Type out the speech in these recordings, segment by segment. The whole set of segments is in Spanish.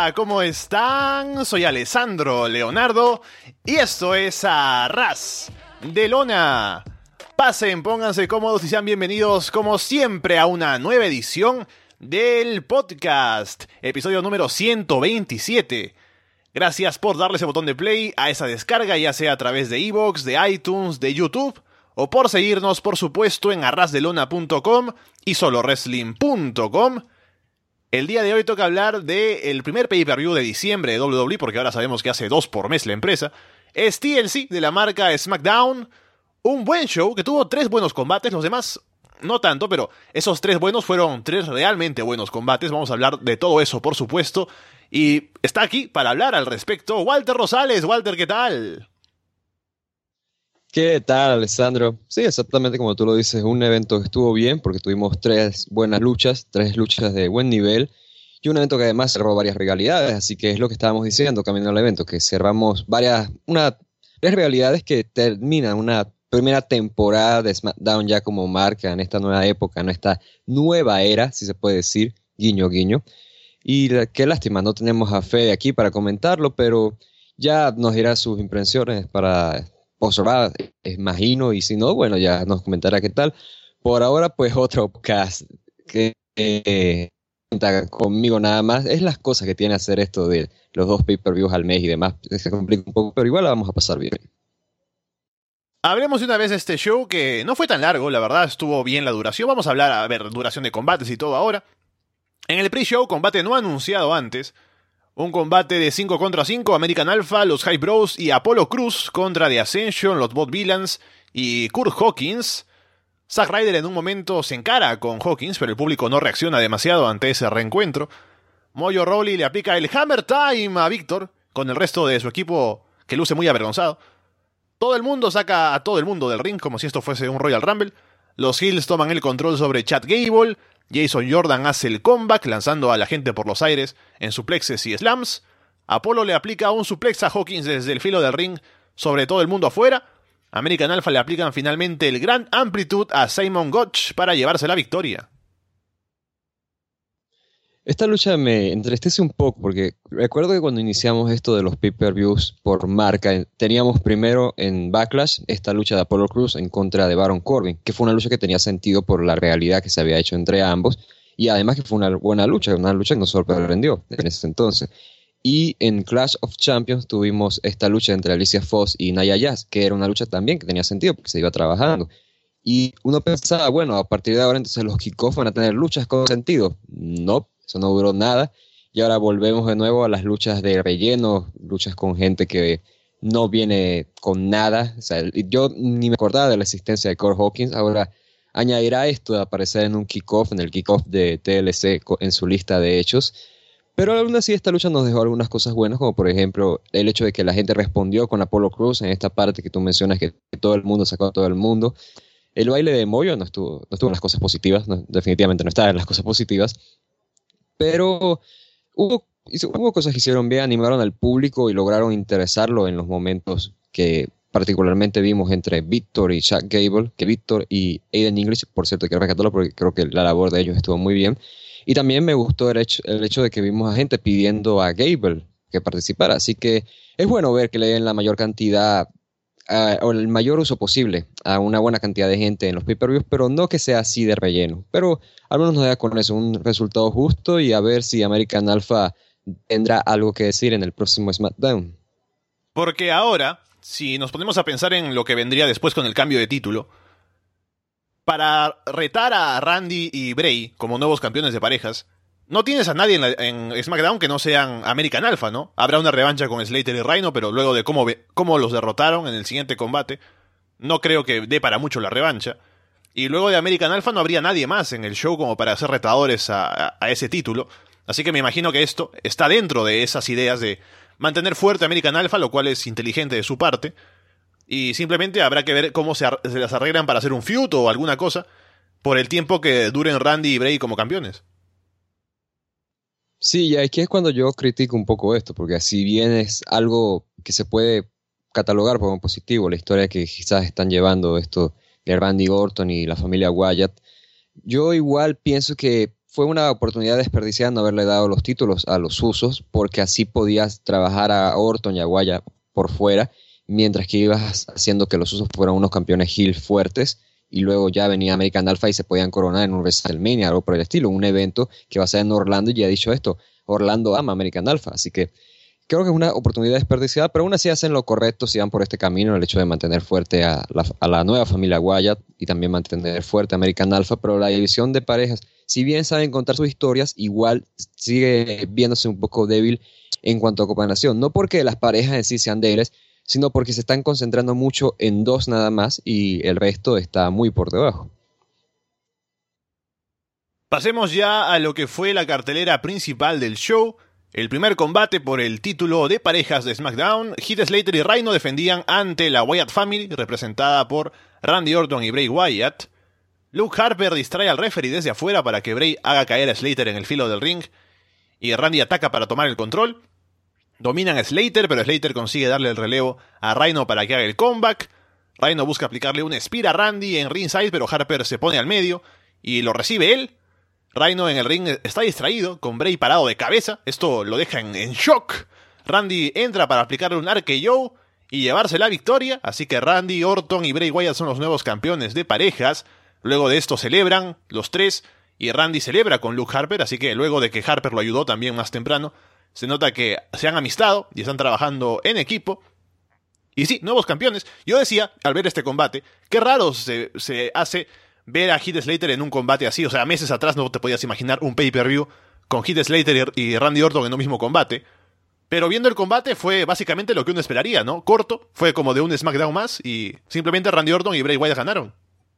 Hola, ¿cómo están? Soy Alessandro Leonardo y esto es Arras de Lona. Pasen, pónganse cómodos y sean bienvenidos como siempre a una nueva edición del podcast, episodio número 127. Gracias por darle ese botón de play a esa descarga, ya sea a través de iVoox, de iTunes, de YouTube, o por seguirnos, por supuesto, en arrasdelona.com y solowrestling.com. El día de hoy toca hablar del primer pay-per-view de diciembre de WWE, porque ahora sabemos que hace 2 por mes la empresa. Es TLC de la marca SmackDown. Un buen show que tuvo 3 buenos combates, los demás no tanto, pero esos 3 buenos fueron 3 realmente buenos combates. Vamos a hablar de todo eso, por supuesto. Y está aquí para hablar al respecto Walter Rosales. Walter, ¿qué tal? ¿Qué tal, Alessandro? Sí, exactamente como tú lo dices, un evento que estuvo bien porque tuvimos 3 buenas luchas, 3 luchas de buen nivel y un evento que además cerró varias rivalidades, así que es lo que estábamos diciendo camino al evento, que cerramos varias rivalidades que terminan una primera temporada de SmackDown ya como marca en esta nueva época, en esta nueva era, si se puede decir, guiño guiño. Y qué lástima, no tenemos a Fede aquí para comentarlo, pero ya nos dirá sus impresiones para observar, imagino, y si no, bueno, ya nos comentará qué tal. Por ahora, pues otro podcast que cuenta conmigo nada más. Es las cosas que tiene hacer esto de los 2 pay-per-views al mes y demás. Se complica un poco, pero igual la vamos a pasar bien. Hablemos de una vez de este show que no fue tan largo, la verdad, estuvo bien la duración. Vamos a hablar, duración de combates y todo ahora. En el pre-show, combate no anunciado antes. Un combate de 5 contra 5, American Alpha, los Hype Bros y Apollo Crews contra The Ascension, los Bot Villains y Kurt Hawkins. Zack Ryder en un momento se encara con Hawkins, pero el público no reacciona demasiado ante ese reencuentro. Mojo Rawley le aplica el Hammer Time a Víctor, con el resto de su equipo que luce muy avergonzado. Todo el mundo saca a todo el mundo del ring como si esto fuese un Royal Rumble. Los Heels toman el control sobre Chad Gable. Jason Jordan hace el comeback lanzando a la gente por los aires en suplexes y slams. Apollo le aplica un suplex a Hawkins desde el filo del ring sobre todo el mundo afuera. American Alpha le aplican finalmente el Grand Amplitude a Simon Gotch para llevarse la victoria. Esta lucha me entristece un poco porque recuerdo que cuando iniciamos esto de los pay-per-views por marca, teníamos primero en Backlash esta lucha de Apollo Crews en contra de Baron Corbin, que fue una lucha que tenía sentido por la realidad que se había hecho entre ambos y además que fue una buena lucha, una lucha que nos sorprendió en ese entonces. Y en Clash of Champions tuvimos esta lucha entre Alicia Fox y Nia Jax, que era una lucha también que tenía sentido porque se iba trabajando. Y uno pensaba, bueno, a partir de ahora entonces los kickoffs van a tener luchas con sentido. No. Eso no duró nada. Y ahora volvemos de nuevo a las luchas de relleno, luchas con gente que no viene con nada. O sea, yo ni me acordaba de la existencia de Kurt Hawkins. Ahora añadirá esto de aparecer en un kickoff, en el kickoff de TLC en su lista de hechos. Pero aún así esta lucha nos dejó algunas cosas buenas, como por ejemplo el hecho de que la gente respondió con Apollo Crews en esta parte que tú mencionas, que todo el mundo sacó a todo el mundo. El baile de Mojo no estuvo en las cosas positivas, no, definitivamente no estaba en las cosas positivas. Pero hubo cosas que hicieron bien, animaron al público y lograron interesarlo en los momentos que particularmente vimos entre Víctor y Chad Gable, que Víctor y Aiden English, por cierto, quiero rescatarlo porque creo que la labor de ellos estuvo muy bien. Y también me gustó el hecho de que vimos a gente pidiendo a Gable que participara. Así que es bueno ver que le den la mayor cantidad o el mayor uso posible a una buena cantidad de gente en los pay-per-views, pero no que sea así de relleno. Pero al menos nos da con eso un resultado justo y a ver si American Alpha tendrá algo que decir en el próximo SmackDown. Porque ahora, si nos ponemos a pensar en lo que vendría después con el cambio de título, para retar a Randy y Bray como nuevos campeones de parejas, no tienes a nadie en SmackDown que no sean American Alpha, ¿no? Habrá una revancha con Slater y Rhino, pero luego de cómo los derrotaron en el siguiente combate, no creo que dé para mucho la revancha. Y luego de American Alpha no habría nadie más en el show como para ser retadores a ese título. Así que me imagino que esto está dentro de esas ideas de mantener fuerte American Alpha, lo cual es inteligente de su parte. Y simplemente habrá que ver cómo se las arreglan para hacer un feud o alguna cosa por el tiempo que duren Randy y Bray como campeones. Sí, y aquí es cuando yo critico un poco esto, porque si bien es algo que se puede catalogar como positivo, la historia que quizás están llevando esto de Randy Orton y la familia Wyatt, yo igual pienso que fue una oportunidad desperdiciada no haberle dado los títulos a los Usos, porque así podías trabajar a Orton y a Wyatt por fuera, mientras que ibas haciendo que los Usos fueran unos campeones heel fuertes, y luego ya venía American Alpha y se podían coronar en un WrestleMania, algo por el estilo, un evento que va a ser en Orlando, y ya he dicho esto, Orlando ama American Alpha, así que creo que es una oportunidad desperdiciada, pero aún así hacen lo correcto si van por este camino, el hecho de mantener fuerte a la nueva familia Wyatt y también mantener fuerte a American Alpha, pero la división de parejas, si bien saben contar sus historias, igual sigue viéndose un poco débil en cuanto a cooperación. No porque las parejas en sí sean débiles, sino porque se están concentrando mucho en dos nada más y el resto está muy por debajo. Pasemos ya a lo que fue la cartelera principal del show. El primer combate por el título de parejas de SmackDown, Heath Slater y Rhino defendían ante la Wyatt Family, representada por Randy Orton y Bray Wyatt. Luke Harper distrae al referee desde afuera para que Bray haga caer a Slater en el filo del ring, y Randy ataca para tomar el control. Dominan a Slater, pero Slater consigue darle el relevo a Rhino para que haga el comeback. Rhino busca aplicarle un spear a Randy en ringside, pero Harper se pone al medio y lo recibe él. Rhino en el ring está distraído, con Bray parado de cabeza. Esto lo deja en shock. Randy entra para aplicarle un RKO y llevarse la victoria. Así que Randy, Orton y Bray Wyatt son los nuevos campeones de parejas. Luego de esto celebran los tres y Randy celebra con Luke Harper. Así que luego de que Harper lo ayudó también más temprano, se nota que se han amistado y están trabajando en equipo. Y sí, nuevos campeones. Yo decía, al ver este combate, qué raro se hace ver a Heath Slater en un combate así. O sea, meses atrás no te podías imaginar un pay-per-view con Heath Slater y Randy Orton en un mismo combate. Pero viendo el combate fue básicamente lo que uno esperaría, ¿no? Corto, fue como de un SmackDown más y simplemente Randy Orton y Bray Wyatt ganaron.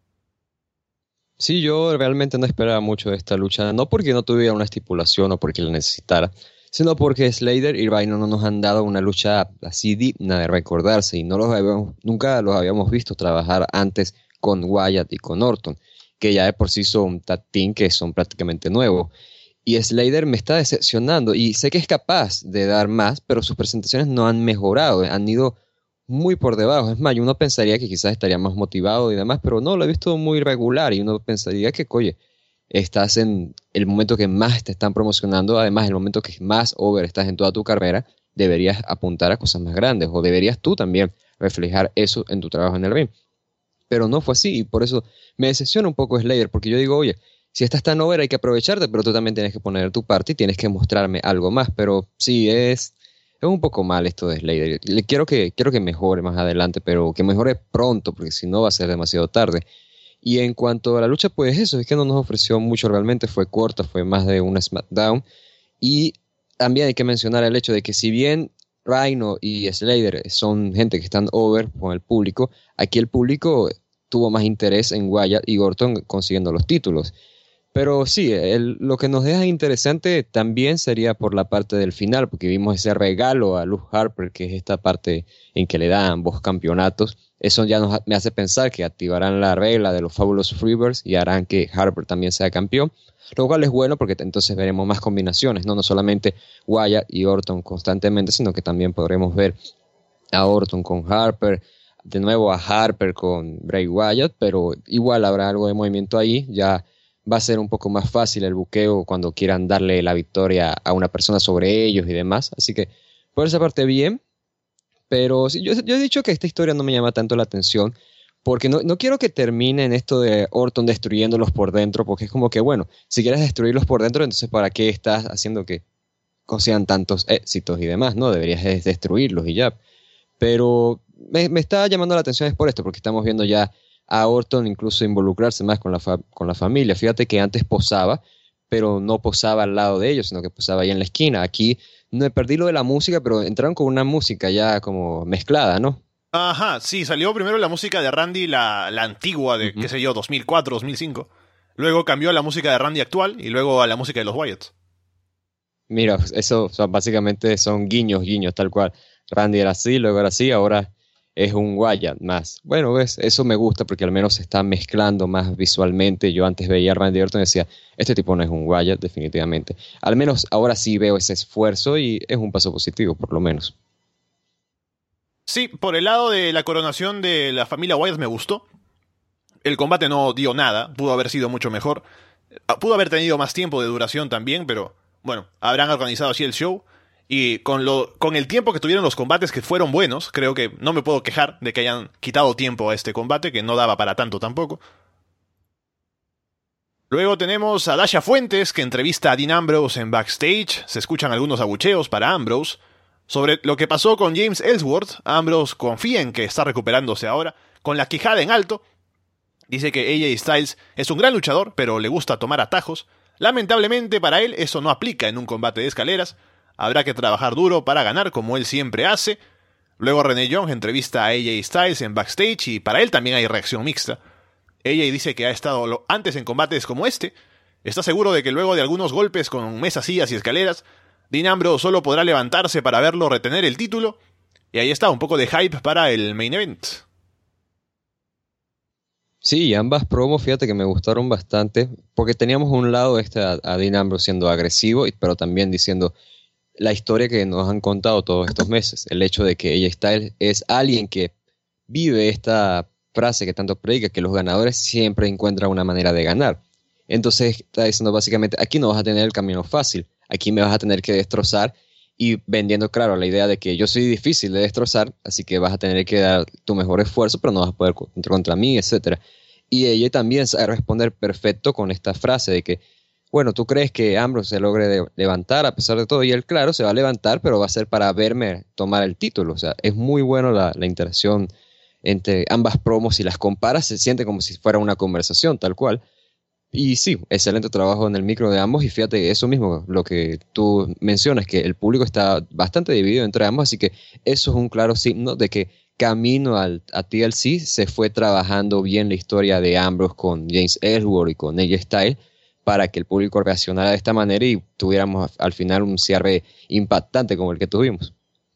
Sí, yo realmente no esperaba mucho de esta lucha, no porque no tuviera una estipulación o porque la necesitara, sino porque Slater y Rhino no nos han dado una lucha así digna de recordarse y nunca los habíamos visto trabajar antes con Wyatt y con Orton, que ya de por sí son un tag team que son prácticamente nuevos. Y Slater me está decepcionando y sé que es capaz de dar más, pero sus presentaciones no han mejorado, han ido muy por debajo. Es más, uno pensaría que quizás estaría más motivado y demás, pero no, lo he visto muy irregular y uno pensaría que, oye, estás en el momento que más te están promocionando, además el momento que más over estás en toda tu carrera, deberías apuntar a cosas más grandes o deberías tú también reflejar eso en tu trabajo en el ring. Pero no fue así y por eso me decepciona un poco Slayer, porque yo digo, oye, si estás tan over hay que aprovecharte, pero tú también tienes que poner tu parte y tienes que mostrarme algo más. Pero sí, es un poco mal esto de Slayer. Quiero que mejore más adelante, pero que mejore pronto, porque si no va a ser demasiado tarde. Y en cuanto a la lucha, pues eso, es que no nos ofreció mucho realmente, fue corta, fue más de un SmackDown. Y también hay que mencionar el hecho de que si bien Rhino y Slater son gente que están over con el público, aquí el público tuvo más interés en Wyatt y Orton consiguiendo los títulos. Pero sí, lo que nos deja interesante también sería por la parte del final, porque vimos ese regalo a Luke Harper, que es esta parte en que le dan ambos campeonatos. Eso ya me hace pensar que activarán la regla de los Fabulous Freebirds y harán que Harper también sea campeón, lo cual es bueno porque entonces veremos más combinaciones, no solamente Wyatt y Orton constantemente, sino que también podremos ver a Orton con Harper, de nuevo a Harper con Bray Wyatt, pero igual habrá algo de movimiento ahí, ya va a ser un poco más fácil el buqueo cuando quieran darle la victoria a una persona sobre ellos y demás. Así que por esa parte bien, pero sí, yo he dicho que esta historia no me llama tanto la atención porque no quiero que termine en esto de Orton destruyéndolos por dentro, porque es como que, bueno, si quieres destruirlos por dentro, entonces ¿para qué estás haciendo que consigan tantos éxitos y demás? No, deberías destruirlos y ya. Pero me está llamando la atención es por esto, porque estamos viendo ya a Orton incluso involucrarse más con la familia. Fíjate que antes posaba, pero no posaba al lado de ellos, sino que posaba ahí en la esquina. Aquí no perdí lo de la música, pero entraron con una música ya como mezclada, ¿no? Ajá, sí, salió primero la música de Randy, la antigua de, qué sé yo, 2004, 2005. Luego cambió a la música de Randy actual y luego a la música de los Wyatts. Mira, eso básicamente son guiños, tal cual. Randy era así, luego era así, ahora es un Wyatt más. Bueno, ves, eso me gusta porque al menos se está mezclando más visualmente. Yo antes veía a Randy Orton y decía, este tipo no es un Wyatt, definitivamente. Al menos ahora sí veo ese esfuerzo y es un paso positivo, por lo menos. Sí, por el lado de la coronación de la familia Wyatt me gustó. El combate no dio nada, pudo haber sido mucho mejor. Pudo haber tenido más tiempo de duración también, pero bueno, habrán organizado así el show. Y con el tiempo que tuvieron los combates, que fueron buenos, creo que no me puedo quejar de que hayan quitado tiempo a este combate, que no daba para tanto tampoco. Luego tenemos a Dasha Fuentes, que entrevista a Dean Ambrose en backstage. Se escuchan algunos abucheos para Ambrose. Sobre lo que pasó con James Ellsworth, Ambrose confía en que está recuperándose ahora, con la quijada en alto. Dice que AJ Styles es un gran luchador, pero le gusta tomar atajos. Lamentablemente para él eso no aplica en un combate de escaleras. Habrá que trabajar duro para ganar como él siempre hace. Luego Renee Young entrevista a AJ Styles en backstage y para él también hay reacción mixta. AJ dice que ha estado antes en combates como este. Está seguro de que luego de algunos golpes con mesas, sillas y escaleras, Dean Ambrose solo podrá levantarse para verlo retener el título. Y ahí está, un poco de hype para el main event. Sí, ambas promos, fíjate que me gustaron bastante, porque teníamos un lado a Dean Ambrose siendo agresivo, pero también diciendo la historia que nos han contado todos estos meses. El hecho de que AJ Styles es alguien que vive esta frase que tanto predica, que los ganadores siempre encuentran una manera de ganar. Entonces está diciendo básicamente, aquí no vas a tener el camino fácil, aquí me vas a tener que destrozar, y vendiendo, claro, la idea de que yo soy difícil de destrozar, así que vas a tener que dar tu mejor esfuerzo, pero no vas a poder contra mí, etc. Y ella también sabe responder perfecto con esta frase de que, bueno, tú crees que Ambrose se logre levantar a pesar de todo, y él, claro, se va a levantar, pero va a ser para verme tomar el título. O sea, es muy bueno la interacción entre ambas promos. Si las comparas, se siente como si fuera una conversación, tal cual. Y sí, excelente trabajo en el micro de ambos, y fíjate, eso mismo, lo que tú mencionas, que el público está bastante dividido entre ambos, así que eso es un claro signo de que camino a TLC se fue trabajando bien la historia de Ambrose con James Ellsworth y con AJ Styles para que el público reaccionara de esta manera y tuviéramos al final un cierre impactante como el que tuvimos.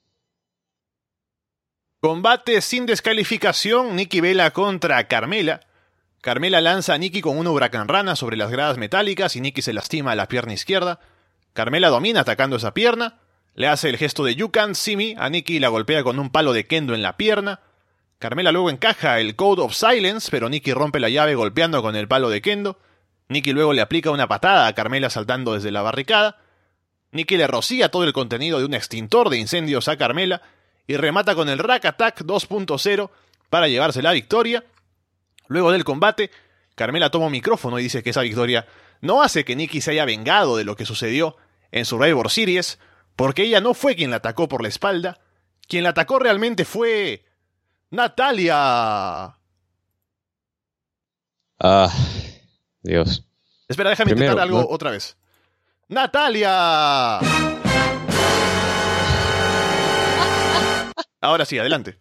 Combate sin descalificación, Nikki Bella contra Carmella. Carmella lanza a Nikki con una huracán rana sobre las gradas metálicas y Nikki se lastima la pierna izquierda. Carmella domina atacando esa pierna. Le hace el gesto de You Can't See Me a Nikki y la golpea con un palo de kendo en la pierna. Carmella luego encaja el Code of Silence, pero Nikki rompe la llave golpeando con el palo de kendo. Nikki luego le aplica una patada a Carmella saltando desde la barricada. Nikki le rocía todo el contenido de un extintor de incendios a Carmella y remata con el Rack Attack 2.0 para llevarse la victoria. Luego del combate, Carmella toma un micrófono y dice que esa victoria no hace que Nikki se haya vengado de lo que sucedió en Survivor Series, porque ella no fue quien la atacó por la espalda. Quien la atacó realmente fue Natalya. Dios. Espera, déjame intentar algo otra vez. ¡Natalya! Ahora sí, adelante.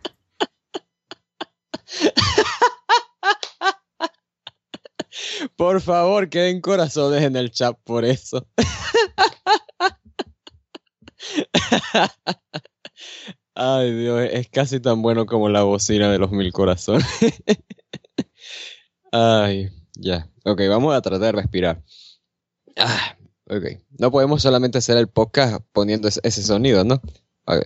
Por favor, queden corazones en el chat por eso. Ay, Dios, es casi tan bueno como la bocina de los 1000 corazones. Ay, ya. Ok, vamos a tratar de respirar. Ok. No podemos solamente hacer el podcast poniendo ese sonido, ¿no? Ok.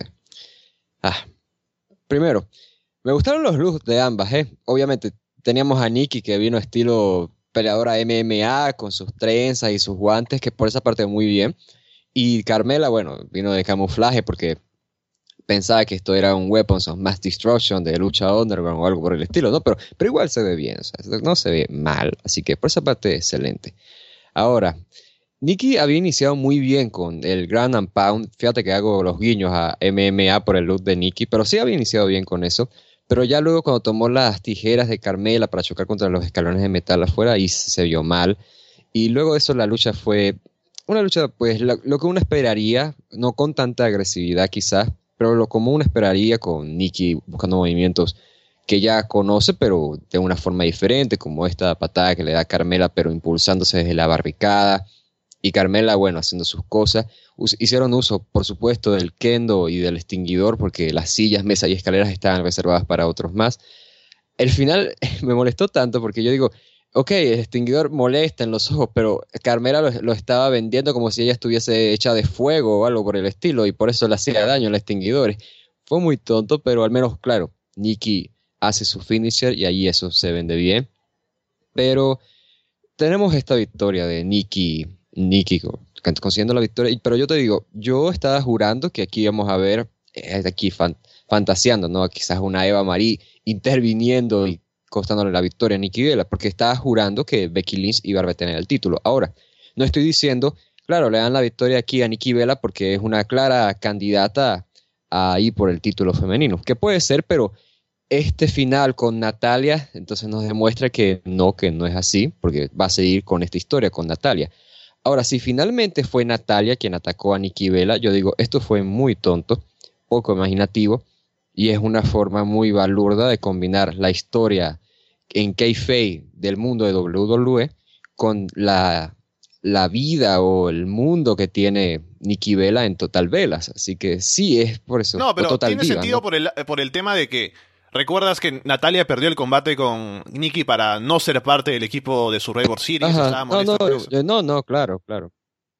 Primero, me gustaron los looks de ambas, ¿eh? Obviamente, teníamos a Nikki que vino estilo peleadora MMA con sus trenzas y sus guantes, que por esa parte muy bien. Y Carmella, bueno, vino de camuflaje porque pensaba que esto era un Weapons of Mass Destruction de lucha underground o algo por el estilo, ¿no? Pero igual se ve bien, o sea, no se ve mal, así que por esa parte excelente. Ahora, Nikki había iniciado muy bien con el Ground and Pound, fíjate que hago los guiños a MMA por el look de Nikki, pero sí había iniciado bien con eso, pero ya luego cuando tomó las tijeras de Carmella para chocar contra los escalones de metal afuera, ahí se vio mal, y luego de eso la lucha fue una lucha, pues, lo que uno esperaría, no con tanta agresividad quizás, pero lo como uno esperaría con Nikki buscando movimientos que ya conoce, pero de una forma diferente, como esta patada que le da a Carmella, pero impulsándose desde la barricada, y Carmella, bueno, haciendo sus cosas. Hicieron uso, por supuesto, del kendo y del extinguidor, porque las sillas, mesas y escaleras estaban reservadas para otros más. El final me molestó tanto, porque yo digo, ok, el extinguidor molesta en los ojos, pero Carmella lo estaba vendiendo como si ella estuviese hecha de fuego o algo por el estilo, y por eso le hacía daño al extinguidor. Fue muy tonto, pero al menos, claro, Nikki hace su finisher y ahí eso se vende bien. Pero tenemos esta victoria de Nikki consiguiendo la victoria, pero yo te digo, yo estaba jurando que aquí íbamos a ver, aquí fantaseando, ¿no? Quizás una Eva Marie interviniendo y costándole la victoria a Nikki Bella, porque estaba jurando que Becky Lynch iba a retener el título. Ahora, no estoy diciendo, claro, le dan la victoria aquí a Nikki Bella porque es una clara candidata a ir por el título femenino, que puede ser, pero este final con Natalya, entonces nos demuestra que no es así, porque va a seguir con esta historia con Natalya. Ahora, si finalmente fue Natalya quien atacó a Nikki Bella, yo digo, esto fue muy tonto, poco imaginativo, y es una forma muy balurda de combinar la historia en kayfabe del mundo de WWE con la vida o el mundo que tiene Nikki Bella en Total Bellas. Así que sí, es por eso. No, pero Total tiene Diva, sentido ¿no? por el tema de que recuerdas que Natalya perdió el combate con Nikki para no ser parte del equipo de Survivor Series. Ajá. Estaba molesta por eso. Claro.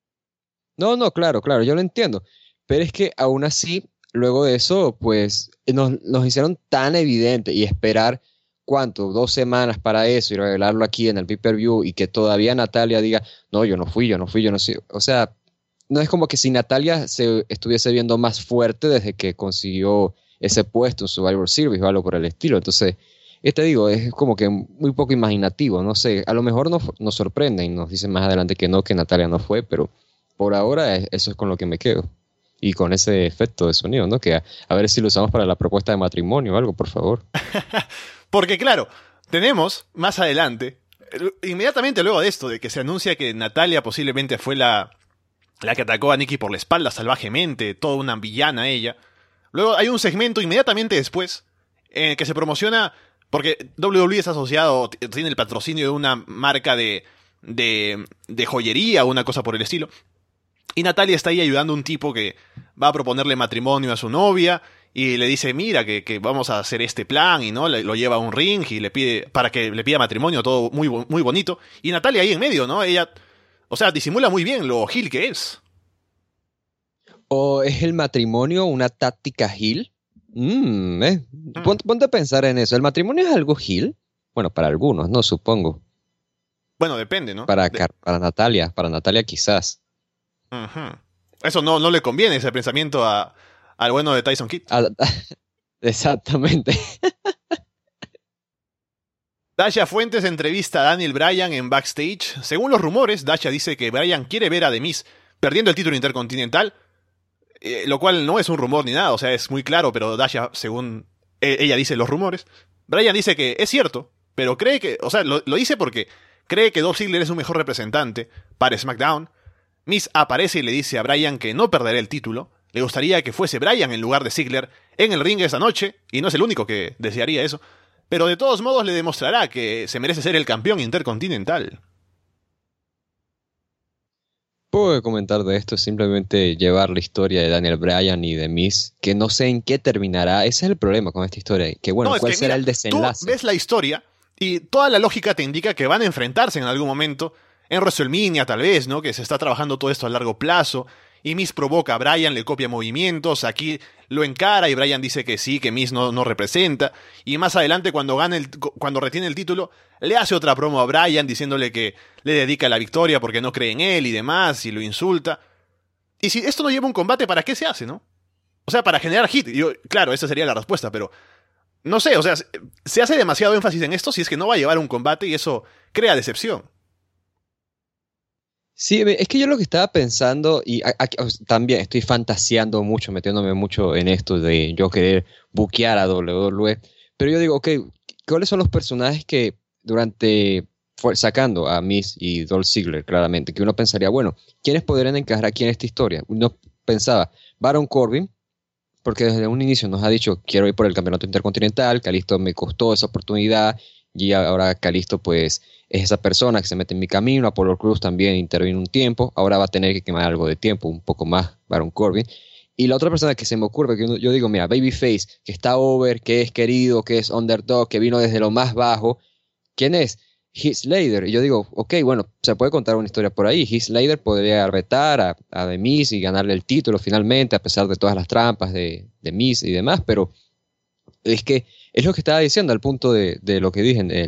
No, claro, yo lo entiendo. Pero es que aún así, luego de eso, pues nos hicieron tan evidente y esperar, ¿cuánto? 2 semanas para eso y revelarlo aquí en el pay-per-view y que todavía Natalya diga, no, yo no fui, yo no sé. O sea, no es como que si Natalya se estuviese viendo más fuerte desde que consiguió ese puesto en Survivor Series o algo por el estilo. Entonces, te digo, es como que muy poco imaginativo, no sé. A lo mejor nos sorprende y nos dicen más adelante que no, que Natalya no fue, pero por ahora eso es con lo que me quedo. Y con ese efecto de sonido, ¿no? Que a ver si lo usamos para la propuesta de matrimonio o algo, por favor. Porque claro, tenemos más adelante, inmediatamente luego de esto, de que se anuncia que Natalya posiblemente fue la que atacó a Nikki por la espalda salvajemente, toda una villana ella. Luego hay un segmento inmediatamente después en el que se promociona, porque WWE es asociado, tiene el patrocinio de una marca de joyería o una cosa por el estilo. Y Natalya está ahí ayudando a un tipo que va a proponerle matrimonio a su novia y le dice, mira, que vamos a hacer este plan, y no lo lleva a un ring y le pide para que le pida matrimonio, todo muy, muy bonito. Y Natalya ahí en medio, ¿no? Ella, o sea, disimula muy bien lo heel que es. ¿O es el matrimonio una táctica heel? Ponte a pensar en eso. ¿El matrimonio es algo heel? Bueno, para algunos, no supongo. Bueno, depende, ¿no? Para Natalya quizás. Uh-huh. Eso no le conviene, ese pensamiento al bueno de Tyson Kidd. Exactamente. Dasha Fuentes entrevista a Daniel Bryan en backstage. Según los rumores, Dasha dice que Bryan quiere ver a The Miz perdiendo el título intercontinental, lo cual no es un rumor ni nada, o sea, es muy claro, pero Dasha, según ella dice los rumores, Bryan dice que es cierto, pero cree que, o sea, lo dice porque cree que Dolph Ziggler es un mejor representante para SmackDown. Miz aparece y le dice a Bryan que no perderá el título. Le gustaría que fuese Bryan en lugar de Ziggler en el ring esa noche, y no es el único que desearía eso, pero de todos modos le demostrará que se merece ser el campeón intercontinental. Puedo comentar de esto, simplemente llevar la historia de Daniel Bryan y de Miz, que no sé en qué terminará. Ese es el problema con esta historia, que bueno, ¿cuál será el desenlace? Tú ves la historia y toda la lógica te indica que van a enfrentarse en algún momento, en WrestleMania tal vez, ¿no? Que se está trabajando todo esto a largo plazo, y Miz provoca a Bryan, le copia movimientos, aquí lo encara y Bryan dice que sí, que Miz no representa, y más adelante cuando retiene el título, le hace otra promo a Bryan diciéndole que le dedica la victoria porque no cree en él y demás, y lo insulta. Y si esto no lleva un combate, ¿para qué se hace, no? O sea, para generar hit. Claro, esa sería la respuesta, pero no sé, o sea, se hace demasiado énfasis en esto si es que no va a llevar un combate y eso crea decepción. Sí, es que yo lo que estaba pensando, y también estoy fantaseando mucho, metiéndome mucho en esto de yo querer buquear a WWE, pero yo digo, ok, ¿cuáles son los personajes que sacando a Miz y Dolph Ziggler, claramente, que uno pensaría, bueno, ¿quiénes podrían encajar aquí en esta historia? Uno pensaba, Baron Corbin, porque desde un inicio nos ha dicho, quiero ir por el campeonato intercontinental, Kalisto me costó esa oportunidad, y ahora Kalisto pues es esa persona que se mete en mi camino. Apollo Crews también intervino un tiempo, ahora va a tener que quemar algo de tiempo, un poco más Baron Corbin. Y la otra persona que se me ocurre, que yo digo, mira, Babyface, que está over, que es querido, que es underdog, que vino desde lo más bajo, ¿quién es? Heath Slater. Y yo digo, ok, bueno, se puede contar una historia por ahí. Heath Slater podría retar a The Miz y ganarle el título finalmente, a pesar de todas las trampas de Miz y demás, pero es que es lo que estaba diciendo al punto de lo que dije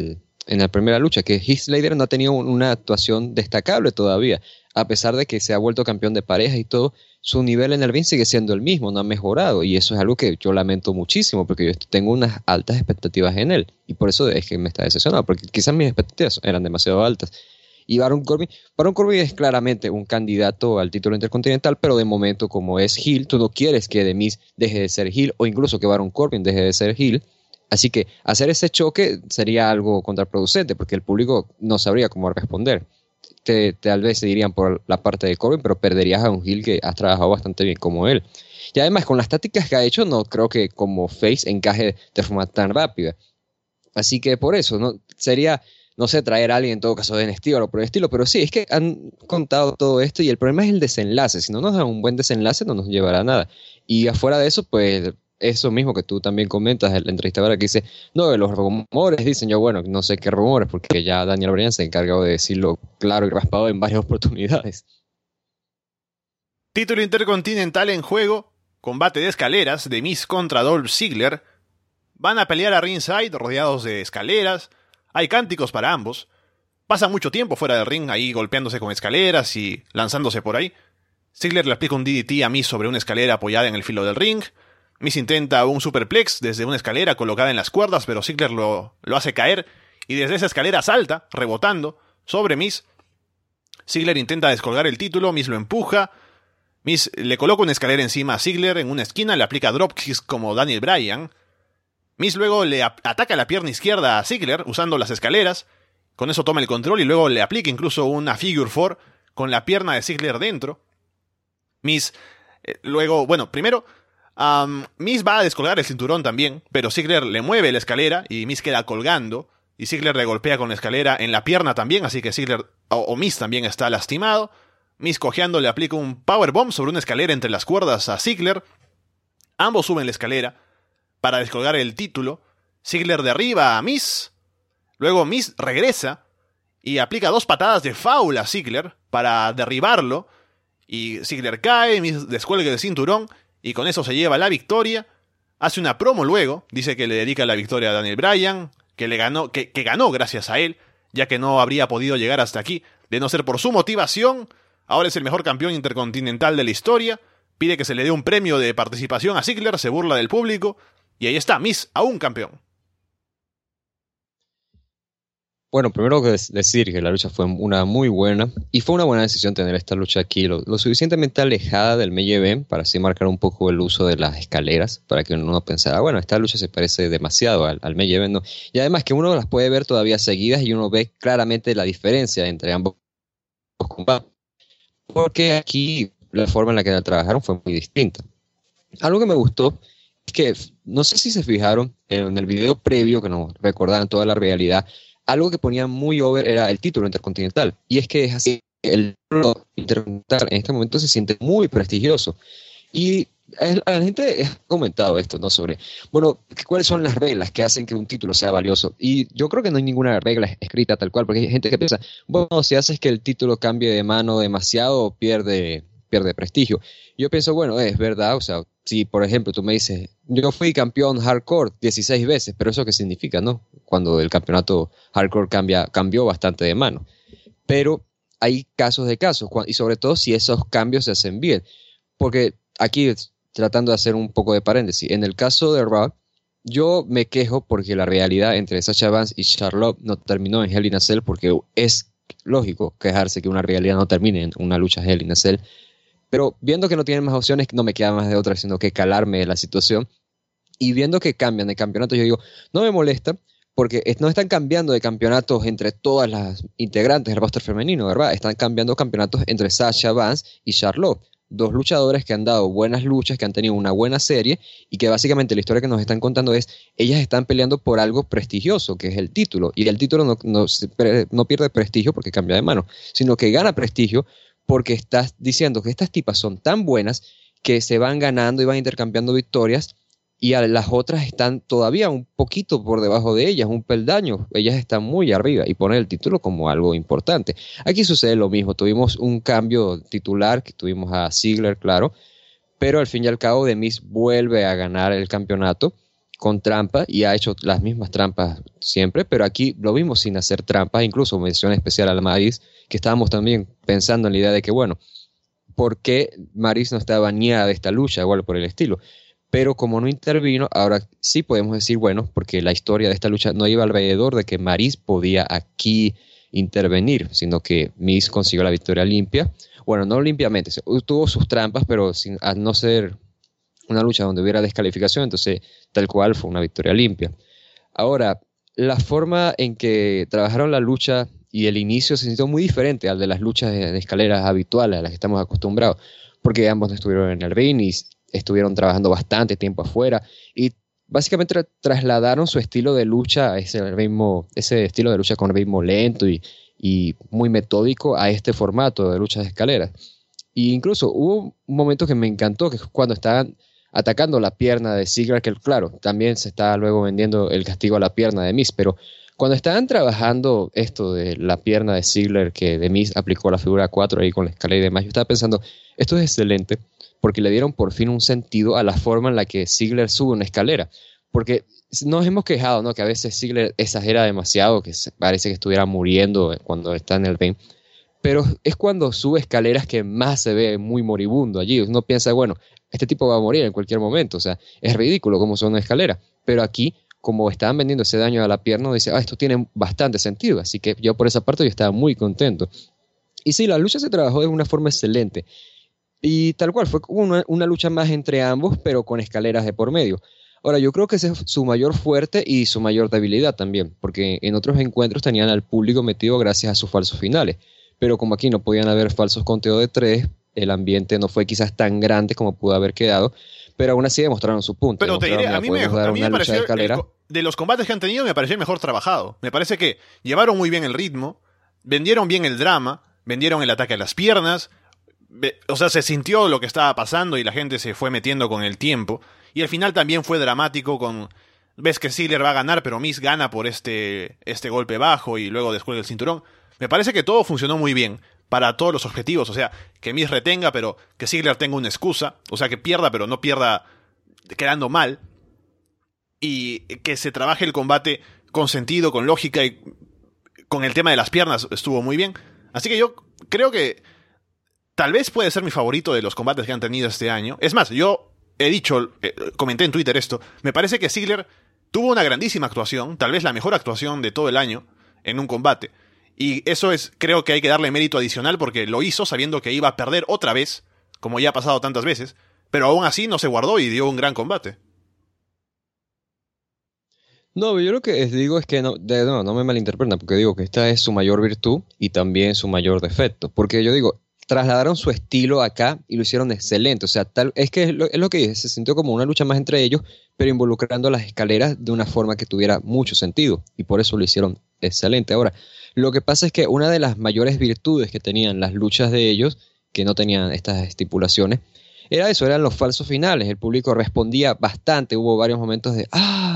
en la primera lucha, que Heath Slater no ha tenido una actuación destacable todavía, a pesar de que se ha vuelto campeón de pareja y todo, su nivel en el ring sigue siendo el mismo, no ha mejorado, y eso es algo que yo lamento muchísimo, porque yo tengo unas altas expectativas en él, y por eso es que me está decepcionado, porque quizás mis expectativas eran demasiado altas. Y Baron Corbin es claramente un candidato al título intercontinental, pero de momento, como es heel, tú no quieres que The Miz deje de ser heel, o incluso que Baron Corbin deje de ser heel. Así que hacer ese choque sería algo contraproducente, porque el público no sabría cómo responder. Tal vez se dirían por la parte de Corbin, pero perderías a un heel que has trabajado bastante bien como él. Y además, con las tácticas que ha hecho, no creo que como face encaje de forma tan rápida. Así que por eso, ¿no? Sería, no sé, traer a alguien en todo caso de NXT o algo por el estilo, pero sí, es que han contado todo esto y el problema es el desenlace. Si no nos dan un buen desenlace, no nos llevará a nada. Y afuera de eso, pues, eso mismo que tú también comentas, la entrevistadora que dice, no, los rumores dicen, yo, bueno, no sé qué rumores, porque ya Daniel Bryan se ha encargado de decirlo claro y raspado en varias oportunidades. Título intercontinental en juego, combate de escaleras de Miz contra Dolph Ziggler. Van a pelear a ringside rodeados de escaleras, hay cánticos para ambos. Pasa mucho tiempo fuera del ring ahí golpeándose con escaleras y lanzándose por ahí. Ziggler le aplica un DDT a Miz sobre una escalera apoyada en el filo del ring. Miz intenta un superplex desde una escalera colocada en las cuerdas, pero Ziggler lo hace caer y desde esa escalera salta, rebotando, sobre Miz. Ziggler intenta descolgar el título, Miz lo empuja. Miz le coloca una escalera encima a Ziggler en una esquina, le aplica dropkicks como Daniel Bryan. Miz luego le ataca la pierna izquierda a Ziggler usando las escaleras. Con eso toma el control y luego le aplica incluso una figure four con la pierna de Ziggler dentro. Miz luego, bueno, primero Miz va a descolgar el cinturón también, pero Ziggler le mueve la escalera y Miz queda colgando. Y Ziggler le golpea con la escalera en la pierna también, así que Ziggler o Miz también está lastimado. Miz cojeando le aplica un powerbomb sobre una escalera entre las cuerdas a Ziggler. Ambos suben la escalera para descolgar el título. Ziggler derriba a Miz. Luego Miz regresa y aplica 2 patadas de foul a Ziggler para derribarlo. Y Ziggler cae, Miz descuelga el cinturón y con eso se lleva la victoria. Hace una promo luego, dice que le dedica la victoria a Daniel Bryan, que ganó gracias a él, ya que no habría podido llegar hasta aquí, de no ser por su motivación. Ahora es el mejor campeón intercontinental de la historia. Pide que se le dé un premio de participación a Ziggler, se burla del público. Y ahí está, Miz, aún campeón. Bueno, primero que decir que la lucha fue una muy buena y fue una buena decisión tener esta lucha aquí lo suficientemente alejada del main event para así marcar un poco el uso de las escaleras, para que uno no pensara, bueno, esta lucha se parece demasiado al main event, ¿no? Y además que uno las puede ver todavía seguidas y uno ve claramente la diferencia entre ambos combates, porque aquí la forma en la que la trabajaron fue muy distinta. Algo que me gustó es que, no sé si se fijaron en el video previo que nos recordaban toda la realidad. Algo que ponía muy over era el título intercontinental. Y es que es así, el título intercontinental en este momento se siente muy prestigioso. Y a la gente ha comentado esto, ¿no? Sobre, bueno, ¿cuáles son las reglas que hacen que un título sea valioso? Y yo creo que no hay ninguna regla escrita tal cual, porque hay gente que piensa, bueno, si haces que el título cambie de mano demasiado, pierde prestigio. Yo pienso, bueno, es verdad, o sea, si por ejemplo tú me dices, yo fui campeón hardcore 16 veces, pero ¿eso qué significa, no? Cuando el campeonato hardcore cambió bastante de mano. Pero hay casos de casos, y sobre todo si esos cambios se hacen bien. Porque aquí, tratando de hacer un poco de paréntesis, en el caso de Raw, yo me quejo porque la realidad entre Sasha Banks y Charlotte no terminó en Hell in a Cell, porque es lógico quejarse que una realidad no termine en una lucha Hell in a Cell. Pero viendo que no tienen más opciones, no me queda más de otra, sino que calarme de la situación. Y viendo que cambian de campeonato, yo digo, no me molesta, porque no están cambiando de campeonatos entre todas las integrantes del roster femenino, ¿verdad? Están cambiando campeonatos entre Sasha Banks y Charlotte. 2 luchadoras que han dado buenas luchas, que han tenido una buena serie, y que básicamente la historia que nos están contando es, ellas están peleando por algo prestigioso, que es el título. Y el título no pierde prestigio porque cambia de mano, sino que gana prestigio porque estás diciendo que estas tipas son tan buenas que se van ganando y van intercambiando victorias, y a las otras están todavía un poquito por debajo de ellas, un peldaño. Ellas están muy arriba y ponen el título como algo importante. Aquí sucede lo mismo. Tuvimos un cambio titular, que tuvimos a Ziggler, claro, pero al fin y al cabo The Miz vuelve a ganar el campeonato con trampa y ha hecho las mismas trampas siempre, pero aquí lo vimos sin hacer trampas, incluso mención especial a la Maris, que estábamos también pensando en la idea de que, bueno, ¿por qué Maris no está baneada de esta lucha? Igual por el estilo. Pero como no intervino, ahora sí podemos decir, bueno, porque la historia de esta lucha no iba alrededor de que Maris podía aquí intervenir, sino que Miz consiguió la victoria limpia. Bueno, no limpiamente, tuvo sus trampas, pero al no ser una lucha donde hubiera descalificación, entonces tal cual fue una victoria limpia. Ahora, la forma en que trabajaron la lucha y el inicio se sintió muy diferente al de las luchas de escaleras habituales a las que estamos acostumbrados, porque ambos no estuvieron en el ring y estuvieron trabajando bastante tiempo afuera y básicamente trasladaron su estilo de lucha, ese estilo de lucha con ritmo lento y muy metódico a este formato de luchas de escaleras. E incluso hubo un momento que me encantó, que es cuando estaban atacando la pierna de Ziggler, que claro, también se está luego vendiendo el castigo a la pierna de Miz, pero cuando estaban trabajando esto de la pierna de Ziggler, que de Miz aplicó la figura 4 ahí con la escalera y demás, yo estaba pensando, esto es excelente, porque le dieron por fin un sentido a la forma en la que Ziggler sube una escalera, porque nos hemos quejado, ¿no?, que a veces Ziggler exagera demasiado, que parece que estuviera muriendo cuando está en el ring, pero es cuando sube escaleras que más se ve muy moribundo allí. Uno piensa, bueno, este tipo va a morir en cualquier momento, o sea, es ridículo cómo sube una escalera, pero aquí, como estaban vendiendo ese daño a la pierna, uno dice, esto tiene bastante sentido, así que yo por esa parte yo estaba muy contento. Y sí, la lucha se trabajó de una forma excelente, y tal cual, fue una lucha más entre ambos, pero con escaleras de por medio. Ahora, yo creo que ese es su mayor fuerte y su mayor debilidad también, porque en otros encuentros tenían al público metido gracias a sus falsos finales, pero como aquí no podían haber falsos conteos de 3, el ambiente no fue quizás tan grande como pudo haber quedado, pero aún así demostraron su punto. Pero te diré, a mí me pareció, de de los combates que han tenido, me pareció el mejor trabajado. Me parece que llevaron muy bien el ritmo, vendieron bien el drama, vendieron el ataque a las piernas, o sea, se sintió lo que estaba pasando y la gente se fue metiendo con el tiempo. Y al final también fue dramático ves que Ziggler va a ganar, pero Miz gana por este golpe bajo y luego descuelga el cinturón. Me parece que todo funcionó muy bien para todos los objetivos, o sea, que Miz retenga, pero que Ziggler tenga una excusa, o sea, que pierda, pero no pierda quedando mal, y que se trabaje el combate con sentido, con lógica, y con el tema de las piernas estuvo muy bien. Así que yo creo que tal vez puede ser mi favorito de los combates que han tenido este año. Es más, yo he dicho, comenté en Twitter esto, me parece que Ziggler tuvo una grandísima actuación, tal vez la mejor actuación de todo el año en un combate. Y eso creo que hay que darle mérito adicional porque lo hizo sabiendo que iba a perder otra vez, como ya ha pasado tantas veces, pero aún así no se guardó y dio un gran combate. No, yo lo que digo es que no me malinterpreten, porque digo que esta es su mayor virtud y también su mayor defecto, porque yo digo, trasladaron su estilo acá y lo hicieron excelente, o sea, es lo que dije, se sintió como una lucha más entre ellos, pero involucrando las escaleras de una forma que tuviera mucho sentido, y por eso lo hicieron excelente. Ahora, lo que pasa es que una de las mayores virtudes que tenían las luchas de ellos, que no tenían estas estipulaciones, eran los falsos finales. El público respondía bastante, hubo varios momentos de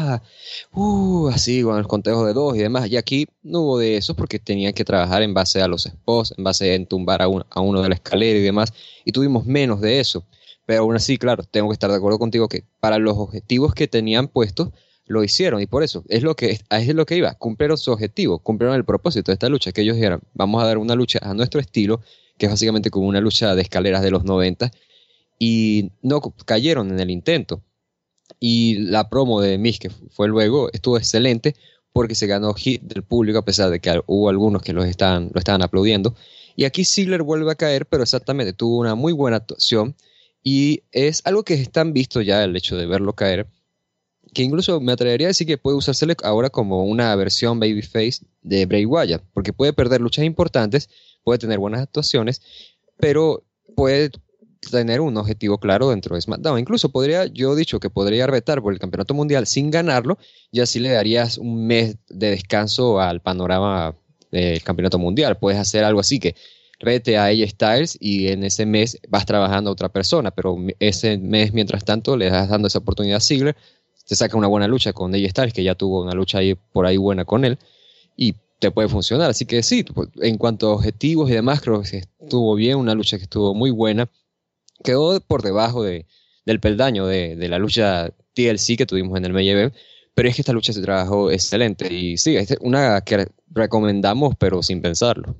así con los conteos de 2 y demás, y aquí no hubo de eso porque tenían que trabajar en base a los spots, en base a entumbar a uno de la escalera y demás, y tuvimos menos de eso, pero aún así, claro, tengo que estar de acuerdo contigo que para los objetivos que tenían puestos, lo hicieron, y por eso es lo que iba, cumplieron su objetivo, cumplieron el propósito de esta lucha, que ellos dijeran, vamos a dar una lucha a nuestro estilo, que es básicamente como una lucha de escaleras de los 90, y no cayeron en el intento. Y la promo de Miz, que fue luego, estuvo excelente porque se ganó hit del público, a pesar de que hubo algunos que lo estaban aplaudiendo. Y aquí Ziggler vuelve a caer, pero exactamente tuvo una muy buena actuación, y es algo que es tan visto ya el hecho de verlo caer, que incluso me atrevería a decir que puede usársele ahora como una versión babyface de Bray Wyatt, porque puede perder luchas importantes, puede tener buenas actuaciones, pero puede tener un objetivo claro dentro de SmackDown. Incluso yo he dicho que podría retar por el campeonato mundial sin ganarlo, y así le darías un mes de descanso al panorama del campeonato mundial. Puedes hacer algo así, que rete a AJ Styles y en ese mes vas trabajando a otra persona, pero ese mes mientras tanto le das dando esa oportunidad a Ziggler, te saca una buena lucha con AJ Styles, que ya tuvo una lucha ahí por ahí buena con él, y te puede funcionar. Así que sí, en cuanto a objetivos y demás, creo que estuvo bien, una lucha que estuvo muy buena. Quedó por debajo del peldaño de la lucha TLC que tuvimos en el Main Event, pero es que esta lucha se trabajó excelente y sí, es una que recomendamos pero sin pensarlo.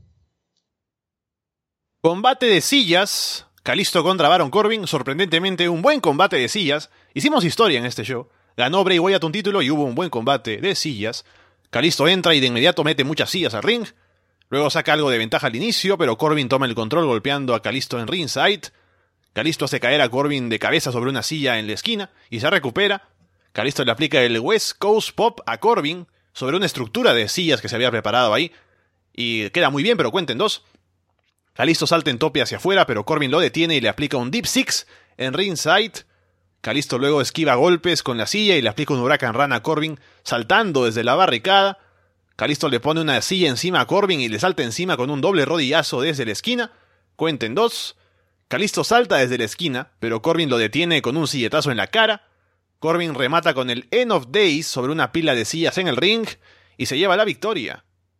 Combate de sillas. Kalisto contra Baron Corbin. Sorprendentemente, un buen combate de sillas. Hicimos historia en este show. Ganó Bray Wyatt un título y hubo un buen combate de sillas. Kalisto entra y de inmediato mete muchas sillas al ring. Luego saca algo de ventaja al inicio, pero Corbin toma el control golpeando a Kalisto en ringside. Kalisto hace caer a Corbin de cabeza sobre una silla en la esquina y se recupera. Kalisto le aplica el West Coast Pop a Corbin sobre una estructura de sillas que se había preparado ahí. Y queda muy bien, pero cuenten dos. Kalisto salta en tope hacia afuera, pero Corbin lo detiene y le aplica un Deep Six en ringside. Kalisto luego esquiva golpes con la silla y le aplica un Huracán Run a Corbin, saltando desde la barricada. Kalisto le pone una silla encima a Corbin y le salta encima con un doble rodillazo desde la esquina. Cuenten dos. Kalisto salta desde la esquina, pero Corbin lo detiene con un silletazo en la cara. Corbin remata con el End of Days sobre una pila de sillas en el ring y se lleva la victoria.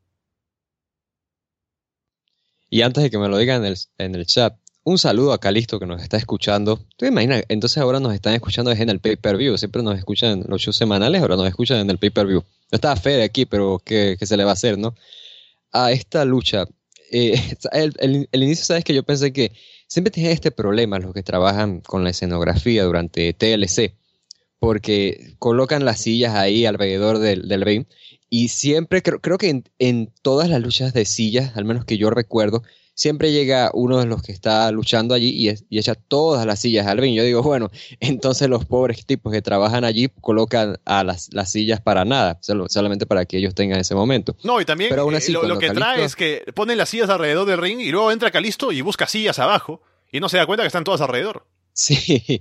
Y antes de que me lo digan en el chat, un saludo a Kalisto que nos está escuchando. ¿Tú te imaginas? Entonces ahora nos están escuchando desde en el pay-per-view. Siempre nos escuchan en los shows semanales, ahora nos escuchan en el pay-per-view. No estaba Fede aquí, pero ¿qué se le va a hacer, no? A esta lucha, el inicio, ¿sabes? Que yo pensé que siempre tienen este problema los que trabajan con la escenografía durante TLC, porque colocan las sillas ahí alrededor del ring. Y siempre, creo que en todas las luchas de sillas, al menos que yo recuerdo, siempre llega uno de los que está luchando allí y echa todas las sillas al ring. Yo digo, bueno, entonces los pobres tipos que trabajan allí colocan a las sillas para nada, solamente para que ellos tengan ese momento. No, y también pero aún así, lo que trae es que ponen las sillas alrededor del ring y luego entra Kalisto y busca sillas abajo y no se da cuenta que están todas alrededor. Sí.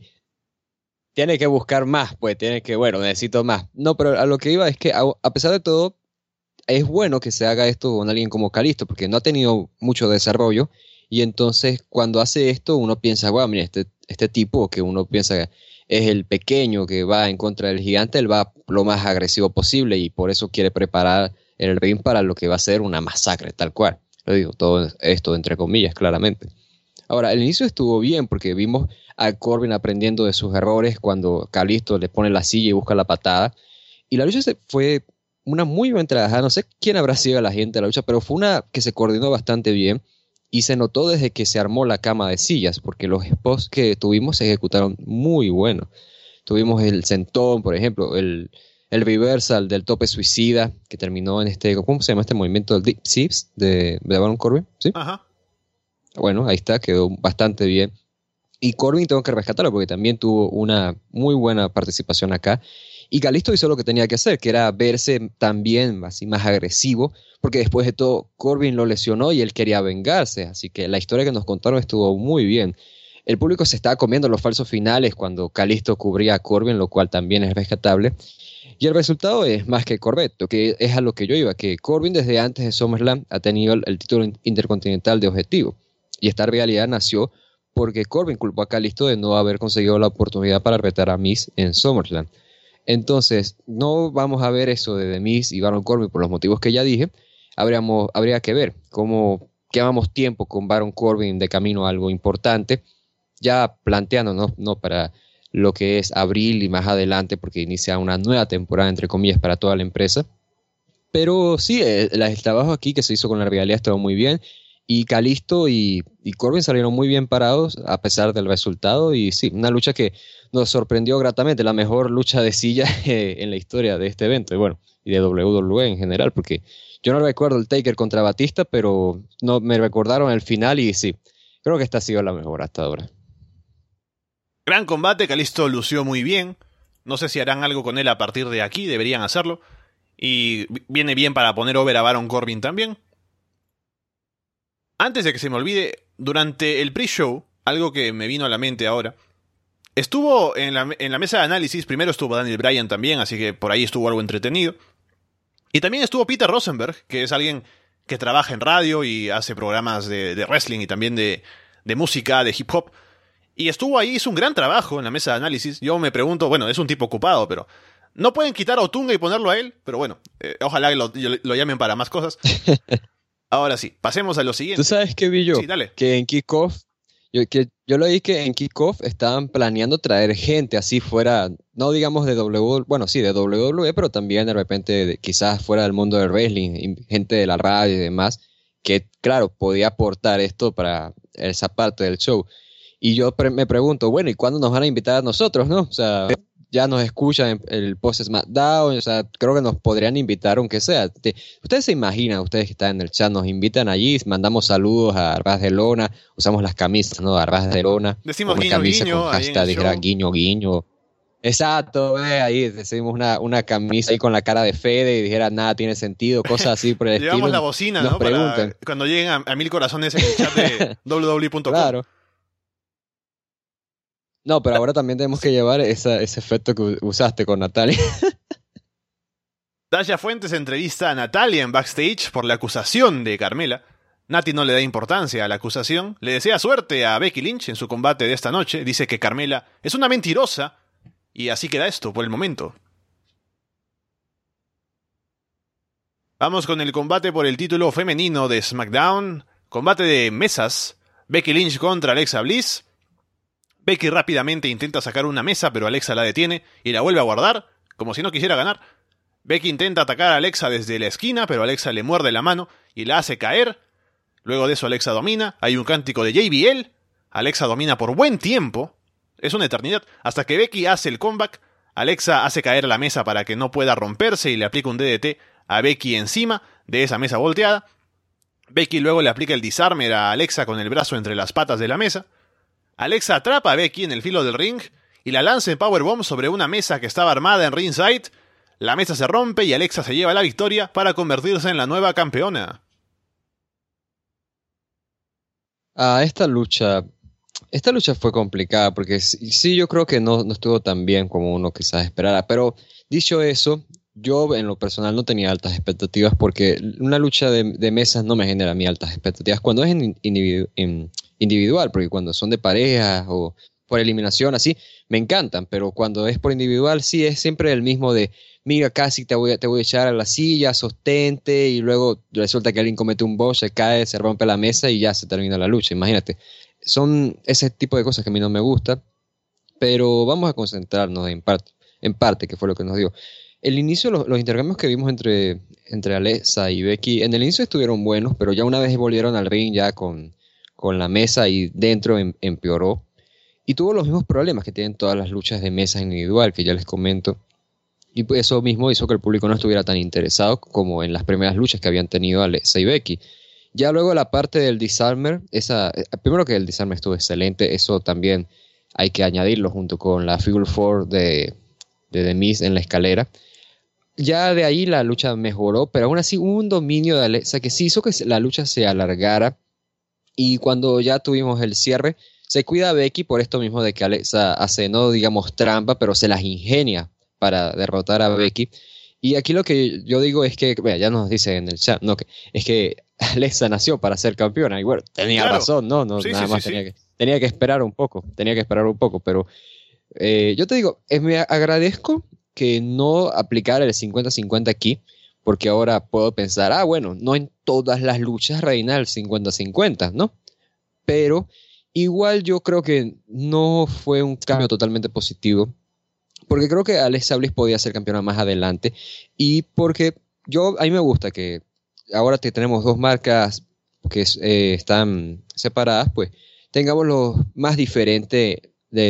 Tiene que buscar más, pues tiene que, bueno, necesito más. No, pero a lo que iba es que a pesar de todo, es bueno que se haga esto con alguien como Kalisto, porque no ha tenido mucho desarrollo, y entonces cuando hace esto uno piensa, wow, mira, este tipo que uno piensa es el pequeño que va en contra del gigante, él va lo más agresivo posible, y por eso quiere preparar el ring para lo que va a ser una masacre, tal cual. Lo digo, todo esto entre comillas, claramente. Ahora, el inicio estuvo bien, porque vimos a Corbin aprendiendo de sus errores cuando Kalisto le pone la silla y busca la patada. Y la lucha fue una muy buena trabajada. No sé quién habrá sido la gente de la lucha, pero fue una que se coordinó bastante bien. Y se notó desde que se armó la cama de sillas, porque los spots que tuvimos se ejecutaron muy buenos. Tuvimos el sentón, por ejemplo, el reversal del tope suicida, que terminó en ¿cómo se llama este movimiento? El Deep Six de Baron Corbin, ¿sí? Ajá. Bueno, ahí está, quedó bastante bien. Y Corbin tengo que rescatarlo porque también tuvo una muy buena participación acá. Y Kalisto hizo lo que tenía que hacer, que era verse también así más agresivo, porque después de todo Corbin lo lesionó y él quería vengarse. Así que la historia que nos contaron estuvo muy bien. El público se estaba comiendo los falsos finales cuando Kalisto cubría a Corbin, lo cual también es rescatable. Y el resultado es más que correcto, que es a lo que yo iba, que Corbin desde antes de SummerSlam ha tenido el título intercontinental de objetivo. Y esta rivalidad nació porque Corbin culpó a Kalisto de no haber conseguido la oportunidad para retar a Miz en SummerSlam. Entonces, no vamos a ver eso de The Miz y Baron Corbin por los motivos que ya dije. Habría que ver cómo quemamos tiempo con Baron Corbin de camino a algo importante, ya planteándonos, ¿no? Para lo que es abril y más adelante, porque inicia una nueva temporada, entre comillas, para toda la empresa. Pero sí, el trabajo aquí que se hizo con la rivalidad estuvo muy bien. Y Kalisto y Corbin salieron muy bien parados a pesar del resultado. Y sí, una lucha que nos sorprendió gratamente. La mejor lucha de silla en la historia de este evento. Y bueno, y de WWE en general. Porque yo no recuerdo el Taker contra Batista, pero no me recordaron el final. Y sí, creo que esta ha sido la mejor hasta ahora. Gran combate, Kalisto lució muy bien. No sé si harán algo con él a partir de aquí. Deberían hacerlo. Y viene bien para poner over a Baron Corbin también. Antes de que se me olvide, durante el pre-show, algo que me vino a la mente ahora, estuvo en la mesa de análisis, primero estuvo Daniel Bryan también, así que por ahí estuvo algo entretenido. Y también estuvo Peter Rosenberg, que es alguien que trabaja en radio y hace programas de wrestling y también de música, de hip hop. Y estuvo ahí, hizo un gran trabajo en la mesa de análisis. Yo me pregunto, bueno, es un tipo ocupado, pero no pueden quitar a Otunga y ponerlo a él, pero bueno, ojalá lo llamen para más cosas. Ahora sí, pasemos a lo siguiente. ¿Tú sabes qué vi yo? Sí, dale. Que en Kickoff Yo leí que en Kickoff estaban planeando traer gente así fuera, no digamos de WWE, bueno, sí, de WWE, pero también de repente quizás fuera del mundo del wrestling, y gente de la radio y demás, que claro, podía aportar esto para esa parte del show. Y yo me pregunto, bueno, ¿y cuándo nos van a invitar a nosotros, no? O sea, ya nos escuchan en el post SmackDown, o sea, creo que nos podrían invitar aunque sea. Ustedes se imaginan, ustedes que están en el chat, nos invitan allí, mandamos saludos a Arras de Lona, usamos las camisas, ¿no? Arras de Lona. Decimos una guiño, camisa guiño, con ahí en hashtag el dijera show. guiño, guiño. Exacto, ahí decimos una camisa ahí con la cara de Fede y dijera nada tiene sentido, cosas así por el Llevamos estilo. la bocina, Nos ¿no? preguntan. Para cuando lleguen a 1000 corazones en el chat de www.com. Claro. No, pero ahora también tenemos que llevar ese efecto que usaste con Natalia. Dasha Fuentes entrevista a Natalia en backstage por la acusación de Carmela. Nati no le da importancia a la acusación, le desea suerte a Becky Lynch en su combate de esta noche, dice que Carmela es una mentirosa, y así queda esto por el momento. Vamos con el combate por el título femenino de SmackDown, combate de mesas, Becky Lynch contra Alexa Bliss. Becky rápidamente intenta sacar una mesa, pero Alexa la detiene y la vuelve a guardar, como si no quisiera ganar. Becky intenta atacar a Alexa desde la esquina, pero Alexa le muerde la mano y la hace caer. Luego de eso Alexa domina, hay un cántico de JBL, Alexa domina por buen tiempo, es una eternidad, hasta que Becky hace el comeback, Alexa hace caer la mesa para que no pueda romperse y le aplica un DDT a Becky encima de esa mesa volteada. Becky luego le aplica el disarmer a Alexa con el brazo entre las patas de la mesa. Alexa atrapa a Becky en el filo del ring y la lanza en powerbomb sobre una mesa que estaba armada en ringside. La mesa se rompe y Alexa se lleva la victoria para convertirse en la nueva campeona. Esta lucha fue complicada porque sí, yo creo que no estuvo tan bien como uno quizás esperara, pero dicho eso, yo en lo personal no tenía altas expectativas porque una lucha de mesas no me genera a mí altas expectativas cuando es individual, porque cuando son de pareja o por eliminación así, me encantan, pero cuando es por individual sí es siempre el mismo de mira, casi te voy a echar a la silla, sostente, y luego resulta que alguien comete un botch, se cae, se rompe la mesa y ya se termina la lucha. Imagínate, son ese tipo de cosas que a mí no me gusta, pero vamos a concentrarnos en parte, que fue lo que nos dio. El inicio, los intercambios que vimos entre Alexa y Becky, en el inicio estuvieron buenos, pero ya una vez volvieron al ring ya con la mesa y dentro empeoró. Y tuvo los mismos problemas que tienen todas las luchas de mesa individual, que ya les comento. Y pues eso mismo hizo que el público no estuviera tan interesado como en las primeras luchas que habían tenido Alexa y Becky. Ya luego la parte del disarmer, primero que el disarmer estuvo excelente, eso también hay que añadirlo junto con la Figure 4 de The Miz en la escalera. Ya de ahí la lucha mejoró, pero aún así hubo un dominio de Alexa que sí hizo que la lucha se alargara. Y cuando ya tuvimos el cierre, se cuida a Becky por esto mismo de que Alexa hace, no digamos trampa, pero se las ingenia para derrotar a Becky. Y aquí lo que yo digo es que, bueno, ya nos dice en el chat, ¿no? Es que Alexa nació para ser campeona. Y bueno, tenía razón, ¿no? Sí, nada más tenía que esperar un poco, pero yo te digo, me agradezco que no aplicara el 50-50 aquí, porque ahora puedo pensar, bueno, no en todas las luchas reina el 50-50, ¿no? Pero igual yo creo que no fue un cambio totalmente positivo, porque creo que Alexa Bliss podía ser campeona más adelante, y porque a mí me gusta que ahora que tenemos dos marcas que están separadas, pues tengamos lo más diferente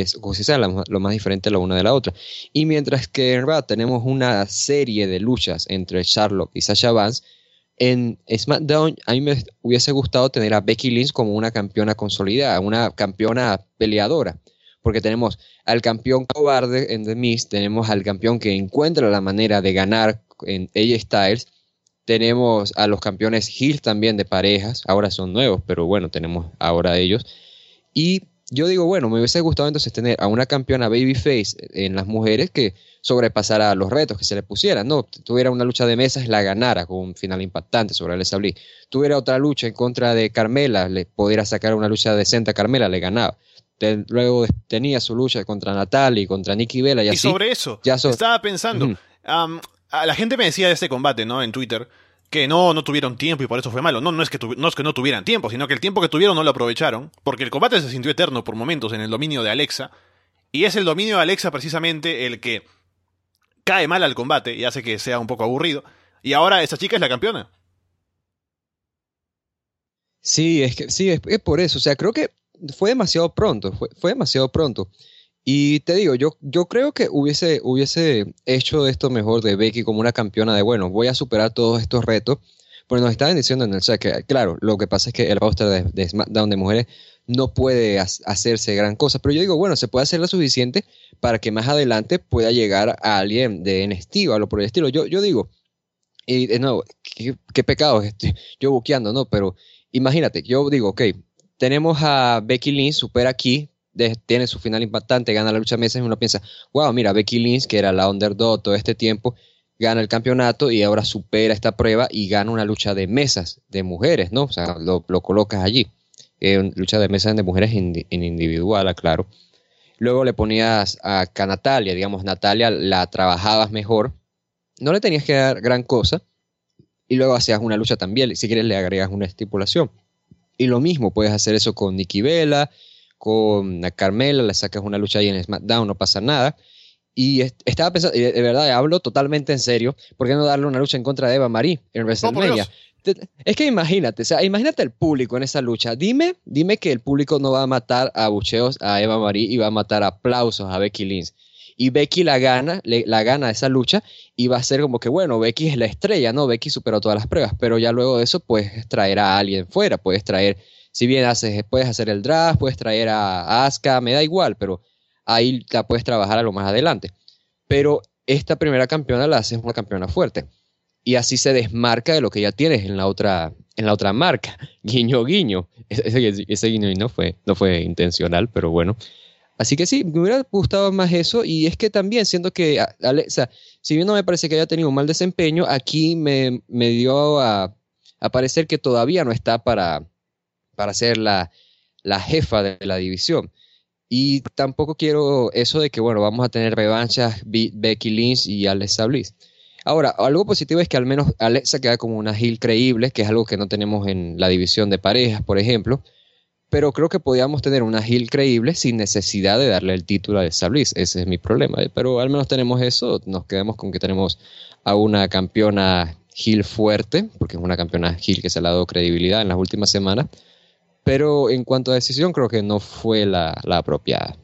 lo más diferente la una de la otra. Y mientras que en verdad tenemos una serie de luchas entre Charlotte y Sasha Banks, en SmackDown a mí me hubiese gustado tener a Becky Lynch como una campeona consolidada, una campeona peleadora, porque tenemos al campeón cobarde en The Miz, tenemos al campeón que encuentra la manera de ganar en AJ Styles, tenemos a los campeones heel también de parejas, ahora son nuevos, pero bueno, tenemos ahora ellos, y yo digo, bueno, me hubiese gustado entonces tener a una campeona babyface en las mujeres que sobrepasara los retos que se le pusieran, ¿no? Tuviera una lucha de mesas, la ganara con un final impactante sobre Alexa Bliss. Tuviera otra lucha en contra de Carmela, le pudiera sacar una lucha decente a Carmela, le ganaba. Luego tenía su lucha contra Natalia y contra Nikki Bella y así. Sobre eso, estaba pensando, a la gente me decía de este combate, ¿no? En Twitter, que no tuvieron tiempo y por eso fue malo. No es que no tuvieran tiempo, sino que el tiempo que tuvieron no lo aprovecharon, porque el combate se sintió eterno por momentos en el dominio de Alexa, y es el dominio de Alexa precisamente el que cae mal al combate y hace que sea un poco aburrido, y ahora esa chica es la campeona. Sí, es por eso. O sea, creo que fue demasiado pronto. Fue demasiado pronto. Y te digo, yo creo que hubiese hecho esto mejor de Becky como una campeona de, bueno, voy a superar todos estos retos. Pero nos estaban diciendo en el chat que, claro, lo que pasa es que el roster de SmackDown de mujeres no puede hacerse gran cosa. Pero yo digo, bueno, se puede hacer lo suficiente para que más adelante pueda llegar a alguien de NXT o algo por el estilo. Yo digo, y de nuevo, qué pecado yo buqueando, ¿no? Pero imagínate, yo digo, ok, tenemos a Becky Lynch, supera aquí, tiene su final impactante, gana la lucha de mesas y uno piensa, wow, mira, Becky Lynch, que era la underdog todo este tiempo, gana el campeonato y ahora supera esta prueba y gana una lucha de mesas de mujeres, ¿no? O sea, lo colocas allí. Lucha de mesas de mujeres en individual, claro. Luego le ponías a Natalia, digamos, Natalia la trabajabas mejor, no le tenías que dar gran cosa y luego hacías una lucha también, si quieres le agregas una estipulación. Y lo mismo, puedes hacer eso con Nikki Bella, con Carmela, le sacas una lucha ahí en SmackDown, no pasa nada. Y estaba pensando, de verdad, hablo totalmente en serio, ¿por qué no darle una lucha en contra de Eva Marie en WrestleMania? Es que imagínate, o sea, imagínate el público en esa lucha. Dime que el público no va a matar a abucheos a Eva Marie y va a matar a aplausos a Becky Lynch. Y Becky la gana esa lucha y va a ser como que, bueno, Becky es la estrella, ¿no? Becky superó todas las pruebas, pero ya luego de eso puedes traer a alguien fuera, puedes traer, si bien puedes hacer el draft, puedes traer a Asuka, me da igual, pero ahí la puedes trabajar a lo más adelante. Pero esta primera campeona la haces una campeona fuerte. Y así se desmarca de lo que ya tienes en la otra marca. Guiño, guiño. Ese guiño no fue intencional, pero bueno. Así que sí, me hubiera gustado más eso. Y es que también siento que Alexa, si bien no me parece que haya tenido un mal desempeño, aquí me dio a parecer que todavía no está para ser la jefa de la división. Y tampoco quiero eso de que, bueno, vamos a tener revanchas Becky Lynch y Alexa Bliss. Ahora, algo positivo es que al menos Alexa queda como una heel creíble, que es algo que no tenemos en la división de parejas, por ejemplo. Pero creo que podíamos tener una heel creíble sin necesidad de darle el título a Alexa Bliss. Ese es mi problema. Pero al menos tenemos eso. Nos quedamos con que tenemos a una campeona heel fuerte, porque es una campeona heel que se le ha dado credibilidad en las últimas semanas. Pero en cuanto a decisión, creo que no fue la apropiada.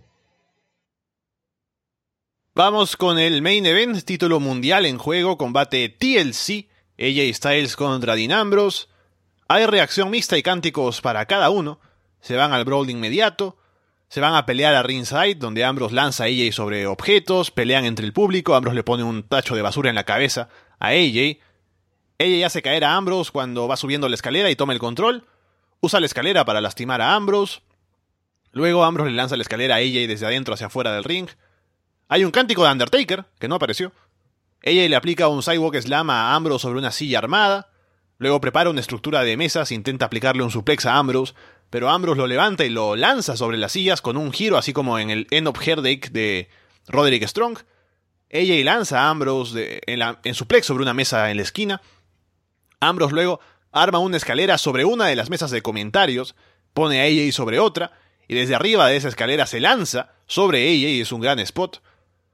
Vamos con el main event, título mundial en juego, combate TLC, AJ Styles contra Dean Ambrose. Hay reacción mixta y cánticos para cada uno. Se van al brawl de inmediato. Se van a pelear a ringside, donde Ambrose lanza a AJ sobre objetos. Pelean entre el público. Ambrose le pone un tacho de basura en la cabeza a AJ. AJ hace caer a Ambrose cuando va subiendo la escalera y toma el control. Usa la escalera para lastimar a Ambrose. Luego Ambrose le lanza la escalera a AJ desde adentro hacia afuera del ring. Hay un cántico de Undertaker, que no apareció. AJ le aplica un sidewalk slam a Ambrose sobre una silla armada. Luego prepara una estructura de mesas, intenta aplicarle un suplex a Ambrose, pero Ambrose lo levanta y lo lanza sobre las sillas con un giro, así como en el End of Heartache de Roderick Strong. AJ lanza a Ambrose en suplex sobre una mesa en la esquina. Ambrose luego arma una escalera sobre una de las mesas de comentarios, pone a AJ sobre otra, y desde arriba de esa escalera se lanza sobre AJ y es un gran spot.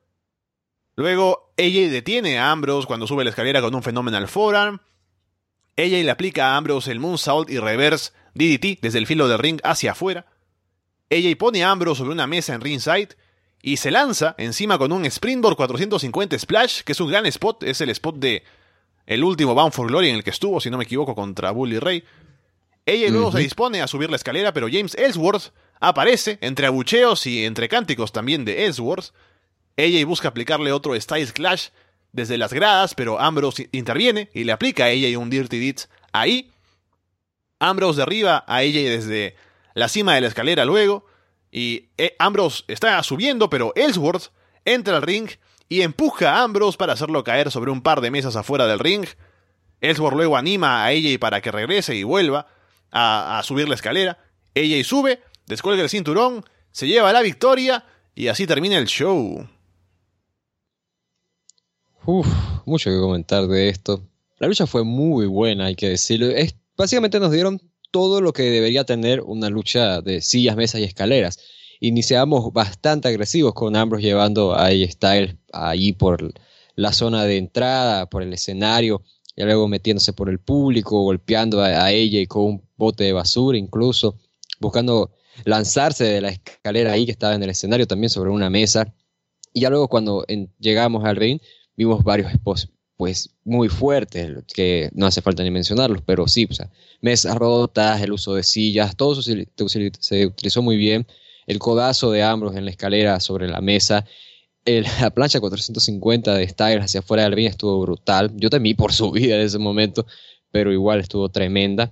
Luego AJ detiene a Ambrose cuando sube la escalera con un Phenomenal Forearm. AJ le aplica a Ambrose el Moonsault y Reverse DDT desde el filo del ring hacia afuera. AJ pone a Ambrose sobre una mesa en ringside y se lanza encima con un Springboard 450 Splash, que es un gran spot, es el spot de el último Bound for Glory en el que estuvo, si no me equivoco, contra Bully Ray. AJ luego se dispone a subir la escalera, pero James Ellsworth aparece entre abucheos y entre cánticos también de Ellsworth. AJ busca aplicarle otro Styles Clash desde las gradas, pero Ambrose interviene y le aplica a AJ un Dirty Deeds ahí. Ambrose derriba a AJ desde la cima de la escalera luego, y Ambrose está subiendo, pero Ellsworth entra al ring y empuja a Ambrose para hacerlo caer sobre un par de mesas afuera del ring. Ellsworth luego anima a AJ para que regrese y vuelva a subir la escalera. AJ sube, descuelga el cinturón, se lleva la victoria y así termina el show. Mucho que comentar de esto. La lucha fue muy buena, hay que decirlo. Básicamente nos dieron todo lo que debería tener una lucha de sillas, mesas y escaleras. Iniciamos bastante agresivos con Ambrose llevando a AJ Styles allí por la zona de entrada, por el escenario, y luego metiéndose por el público, golpeando a AJ con un bote de basura incluso, buscando lanzarse de la escalera ahí que estaba en el escenario también sobre una mesa. Y ya luego cuando llegamos al ring, vimos varios spots pues muy fuertes, que no hace falta ni mencionarlos, pero sí, o sea, mesas rotas, el uso de sillas, todo eso se utilizó muy bien. El codazo de Ambrose en la escalera sobre la mesa, la plancha 450 de Styles hacia afuera del ring estuvo brutal. Yo temí por su vida en ese momento, pero igual estuvo tremenda.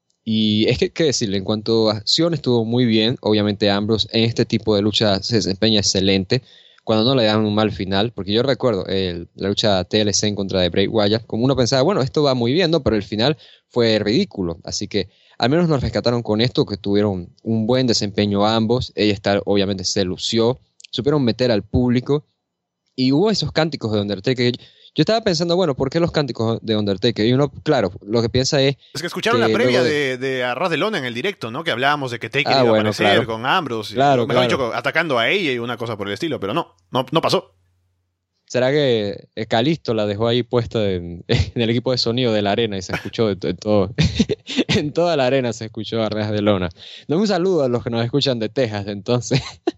Y es que, qué decirle, en cuanto a acción estuvo muy bien. Obviamente Ambrose en este tipo de lucha se desempeña excelente cuando no le dan un mal final, porque yo recuerdo la lucha TLC en contra de Bray Wyatt, como uno pensaba, bueno, esto va muy bien, ¿no? Pero el final fue ridículo, así que al menos nos rescataron con esto, que tuvieron un buen desempeño ambos. Ella obviamente se lució, supieron meter al público, y hubo esos cánticos de Undertaker. Yo estaba pensando, bueno, ¿por qué los cánticos de Undertaker? Y uno, claro, lo que piensa es Es que escucharon la previa luego de Arras de Lona en el directo, ¿no? Que hablábamos de que Taker iba a bueno, aparecer claro, con Ambrose, claro, mejor claro. dicho, atacando a ella y una cosa por el estilo, pero no pasó. ¿Será que Calisto la dejó ahí puesta en el equipo de sonido de la arena y se escuchó en todo, en toda la arena se escuchó Arras de Lona? No, un saludo a los que nos escuchan de Texas, entonces.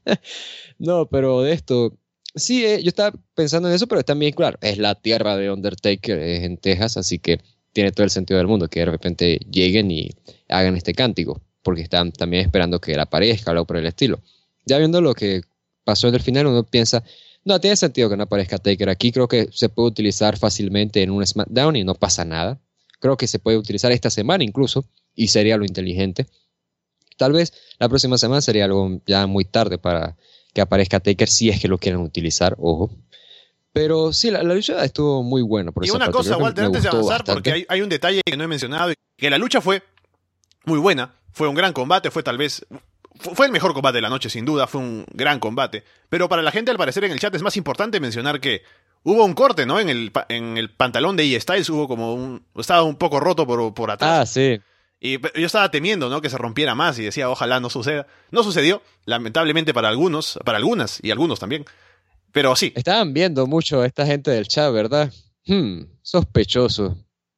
No, pero de esto, sí, yo estaba pensando en eso, pero también, claro, es la tierra de Undertaker, es en Texas, así que tiene todo el sentido del mundo que de repente lleguen y hagan este cántico, porque están también esperando que él aparezca o algo por el estilo. Ya viendo lo que pasó en el final, uno piensa, no, tiene sentido que no aparezca Taker aquí, creo que se puede utilizar fácilmente en un SmackDown y no pasa nada. Creo que se puede utilizar esta semana incluso, y sería lo inteligente. Tal vez la próxima semana sería algo ya muy tarde para que aparezca Taker si es que lo quieren utilizar, ojo. Pero sí, la lucha estuvo muy buena por Y esa una parte. cosa, Creo que Walter, me antes de gustó avanzar, bastante. porque hay un detalle que no he mencionado, que la lucha fue muy buena, fue un gran combate, fue tal vez... Fue el mejor combate de la noche, sin duda, fue un gran combate. Pero para la gente, al parecer, en el chat es más importante mencionar que hubo un corte, ¿no? En el pantalón de AJ Styles hubo estaba un poco roto por atrás. Ah, sí. Y yo estaba temiendo, ¿no? Que se rompiera más y decía, ojalá no suceda. No sucedió, lamentablemente para algunos, para algunas y algunos también. Pero sí. Estaban viendo mucho a esta gente del chat, ¿verdad? Sospechoso.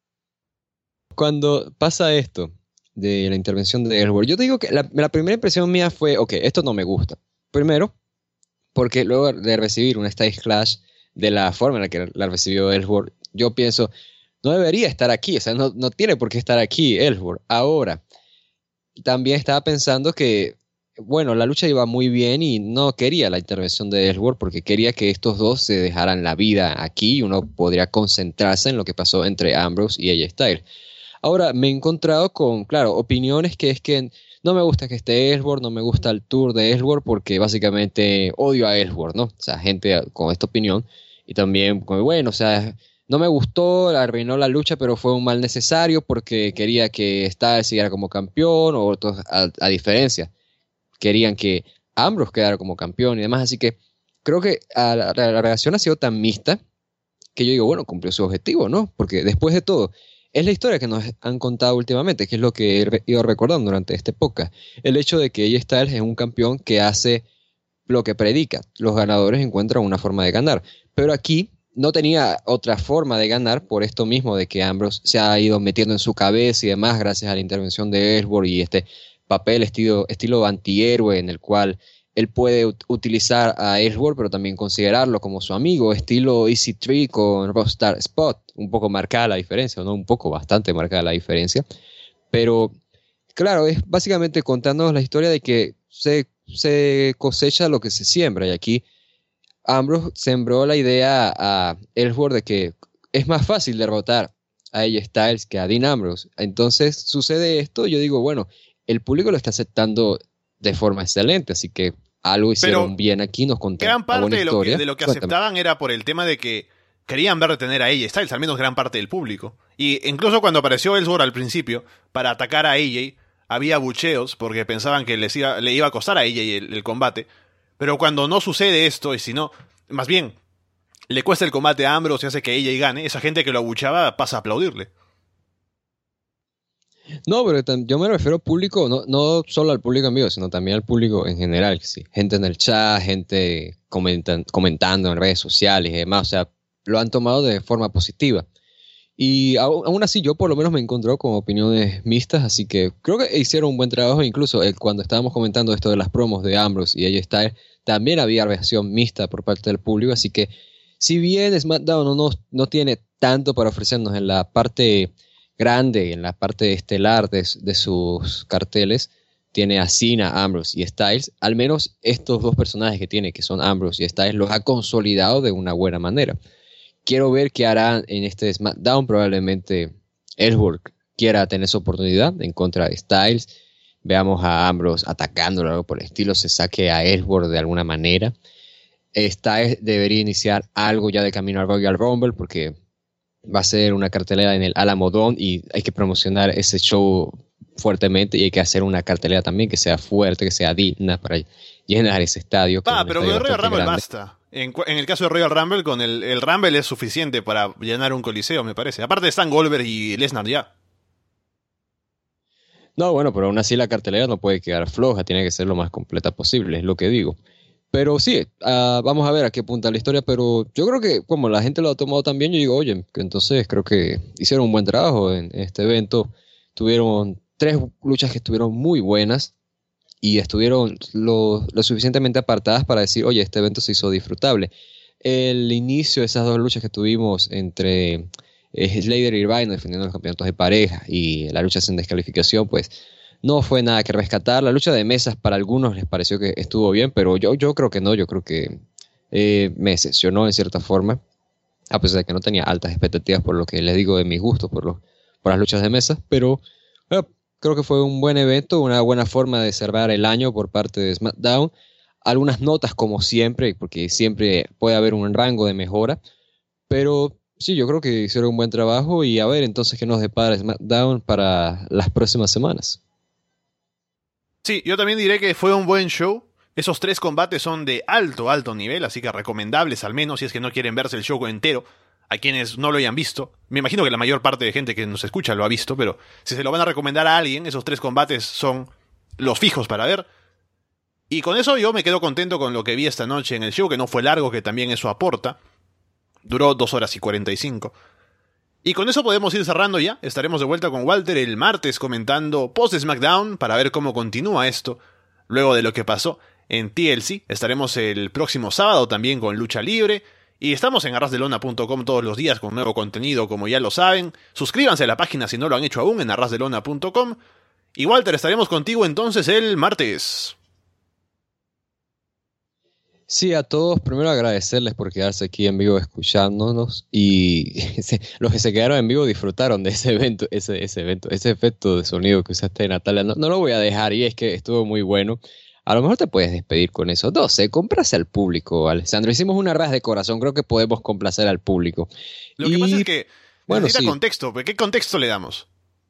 Cuando pasa esto de la intervención de Ellsworth, yo te digo que la primera impresión mía fue, ok, esto no me gusta. Primero, porque luego de recibir un Stage Clash de la forma en la que la recibió Ellsworth, yo pienso, no debería estar aquí, o sea, no tiene por qué estar aquí Ellsworth. Ahora, también estaba pensando que, bueno, la lucha iba muy bien y no quería la intervención de Ellsworth porque quería que estos dos se dejaran la vida aquí y uno podría concentrarse en lo que pasó entre Ambrose y AJ Styles. Ahora, me he encontrado con, claro, opiniones que es que no me gusta que esté Ellsworth, no me gusta el tour de Ellsworth porque básicamente odio a Ellsworth, ¿no? O sea, gente con esta opinión y también, como, bueno, o sea, no me gustó, arruinó la lucha, pero fue un mal necesario porque quería que Styles siguiera como campeón, o otros, a diferencia, querían que Ambrose quedara como campeón y demás, así que creo que la reacción ha sido tan mixta que yo digo, bueno, cumplió su objetivo, ¿no? Porque después de todo, es la historia que nos han contado últimamente, que es lo que he ido recordando durante este podcast, el hecho de que AJ Styles es un campeón que hace lo que predica, los ganadores encuentran una forma de ganar, pero aquí no tenía otra forma de ganar por esto mismo de que Ambrose se ha ido metiendo en su cabeza y demás gracias a la intervención de Ellsworth y este papel estilo antihéroe en el cual él puede utilizar a Ellsworth pero también considerarlo como su amigo, estilo Easy Tree con Rockstar Spot, un poco marcada la diferencia, no un poco, bastante marcada la diferencia, pero claro, es básicamente contándonos la historia de que se cosecha lo que se siembra y aquí Ambrose sembró la idea a Ellsworth de que es más fácil derrotar a AJ Styles que a Dean Ambrose. Entonces sucede esto, yo digo, bueno, el público lo está aceptando de forma excelente, así que algo hicieron Pero bien aquí, nos contaron gran una buena parte historia. de lo que Cuéntame. aceptaban era por el tema de que querían ver retener a AJ Styles, al menos gran parte del público. Y incluso cuando apareció Ellsworth al principio para atacar a AJ, había bucheos porque pensaban que le iba a costar a AJ el combate. Pero cuando no sucede esto, y si no, más bien, le cuesta el combate a Ambrose y hace que AJ gane, esa gente que lo abuchaba pasa a aplaudirle. No, pero yo me refiero al público, no solo al público en vivo, sino también al público en general. Sí. Gente en el chat, gente comentando en redes sociales y demás. O sea, lo han tomado de forma positiva. Y aún así yo por lo menos me encontré con opiniones mixtas, así que creo que hicieron un buen trabajo. Incluso cuando estábamos comentando esto de las promos de Ambrose y AJ Styles, también había reacción mixta por parte del público. Así que si bien SmackDown no tiene tanto para ofrecernos en la parte grande, en la parte estelar de sus carteles, tiene a Cena, Ambrose y Styles, al menos estos dos personajes que tiene, que son Ambrose y Styles, los ha consolidado de una buena manera. Quiero ver qué harán en este SmackDown. Probablemente Ellsworth quiera tener su oportunidad en contra de Styles. Veamos a Ambrose atacándolo, algo por el estilo, se saque a Ellsworth de alguna manera. Styles debería iniciar algo ya de camino al Royal Rumble, porque va a ser una cartelera en el Alamo Dome y hay que promocionar ese show fuertemente, y hay que hacer una cartelera también que sea fuerte, que sea digna para llenar ese estadio. Pero con el Royal Rumble basta. En el caso de Royal Rumble, con el Rumble es suficiente para llenar un coliseo, me parece. Aparte están Goldberg y Lesnar ya. No, bueno, pero aún así la cartelera no puede quedar floja, tiene que ser lo más completa posible, es lo que digo. Pero sí, vamos a ver a qué punta la historia, pero yo creo que como la gente lo ha tomado tan bien, yo digo, oye, que entonces creo que hicieron un buen trabajo en este evento. Tuvieron 3 luchas que estuvieron muy buenas y estuvieron lo suficientemente apartadas para decir, oye, este evento se hizo disfrutable. El inicio de esas 2 luchas que tuvimos entre Slater y Rhino defendiendo los campeonatos de pareja y la lucha sin descalificación, pues no fue nada que rescatar. La lucha de mesas para algunos les pareció que estuvo bien, pero yo creo que no, yo creo que me decepcionó en cierta forma, a pesar de que no tenía altas expectativas por lo que les digo de mis gustos por las luchas de mesas, pero creo que fue un buen evento, una buena forma de cerrar el año por parte de SmackDown. Algunas notas como siempre, porque siempre puede haber un rango de mejora, pero sí, yo creo que hicieron un buen trabajo y a ver entonces qué nos depara SmackDown para las próximas semanas. Sí, yo también diré que fue un buen show. Esos 3 combates son de alto nivel, así que recomendables al menos si es que no quieren verse el show entero. A quienes no lo hayan visto, me imagino que la mayor parte de gente que nos escucha lo ha visto, pero si se lo van a recomendar a alguien, esos 3 combates son los fijos para ver. Y con eso yo me quedo contento con lo que vi esta noche en el show, que no fue largo, que también eso aporta. Duró 2 horas y 45. Y con eso podemos ir cerrando ya. Estaremos de vuelta con Walter el martes comentando post SmackDown para ver cómo continúa esto. Luego de lo que pasó en TLC, estaremos el próximo sábado también con Lucha Libre. Y estamos en arrasdelona.com todos los días con nuevo contenido, como ya lo saben. Suscríbanse a la página si no lo han hecho aún en arrasdelona.com. Y Walter, estaremos contigo entonces el martes. Sí, a todos, primero agradecerles por quedarse aquí en vivo escuchándonos, y los que se quedaron en vivo disfrutaron de ese evento, ese efecto de sonido que usaste, Natalia. No lo voy a dejar, y es que estuvo muy bueno. A lo mejor te puedes despedir con eso. 12, complace al público, Alessandro. Hicimos una ras de corazón, creo que podemos complacer al público. Lo que pasa es que necesita sí. contexto. ¿Qué contexto le damos?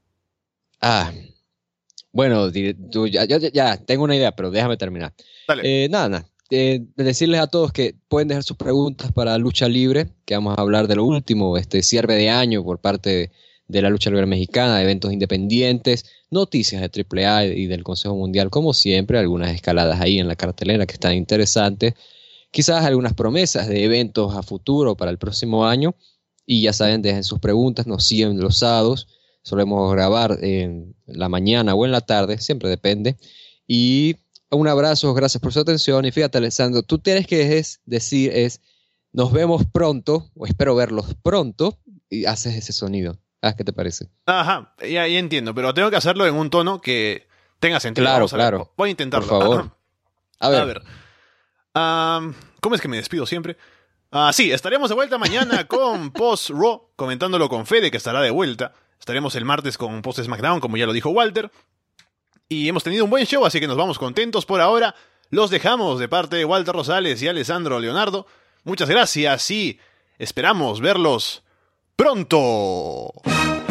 Bueno, ya tengo una idea, pero déjame terminar. Dale. Nada. Decirles a todos que pueden dejar sus preguntas para Lucha Libre, que vamos a hablar de lo último, cierre de año por parte de la Lucha Libre Mexicana, de eventos independientes, noticias de AAA y del Consejo Mundial, como siempre, algunas escaladas ahí en la cartelera que están interesantes, quizás algunas promesas de eventos a futuro para el próximo año, y ya saben, dejen sus preguntas, nos siguen los sábados, solemos grabar en la mañana o en la tarde, siempre depende, y un abrazo, gracias por su atención. Y fíjate, Alessandro, tú tienes que decir nos vemos pronto, o espero verlos pronto, y haces ese sonido. ¿Qué te parece? Ajá, ya entiendo, pero tengo que hacerlo en un tono que tenga sentido. Claro. Voy a intentarlo. Por favor. A ver. ¿Cómo es que me despido siempre? Sí, estaremos de vuelta mañana con Post Raw, comentándolo con Fede, que estará de vuelta. Estaremos el martes con Post SmackDown, como ya lo dijo Walter. Y hemos tenido un buen show, así que nos vamos contentos por ahora. Los dejamos de parte de Walter Rosales y Alessandro Leonardo. Muchas gracias y esperamos verlos pronto.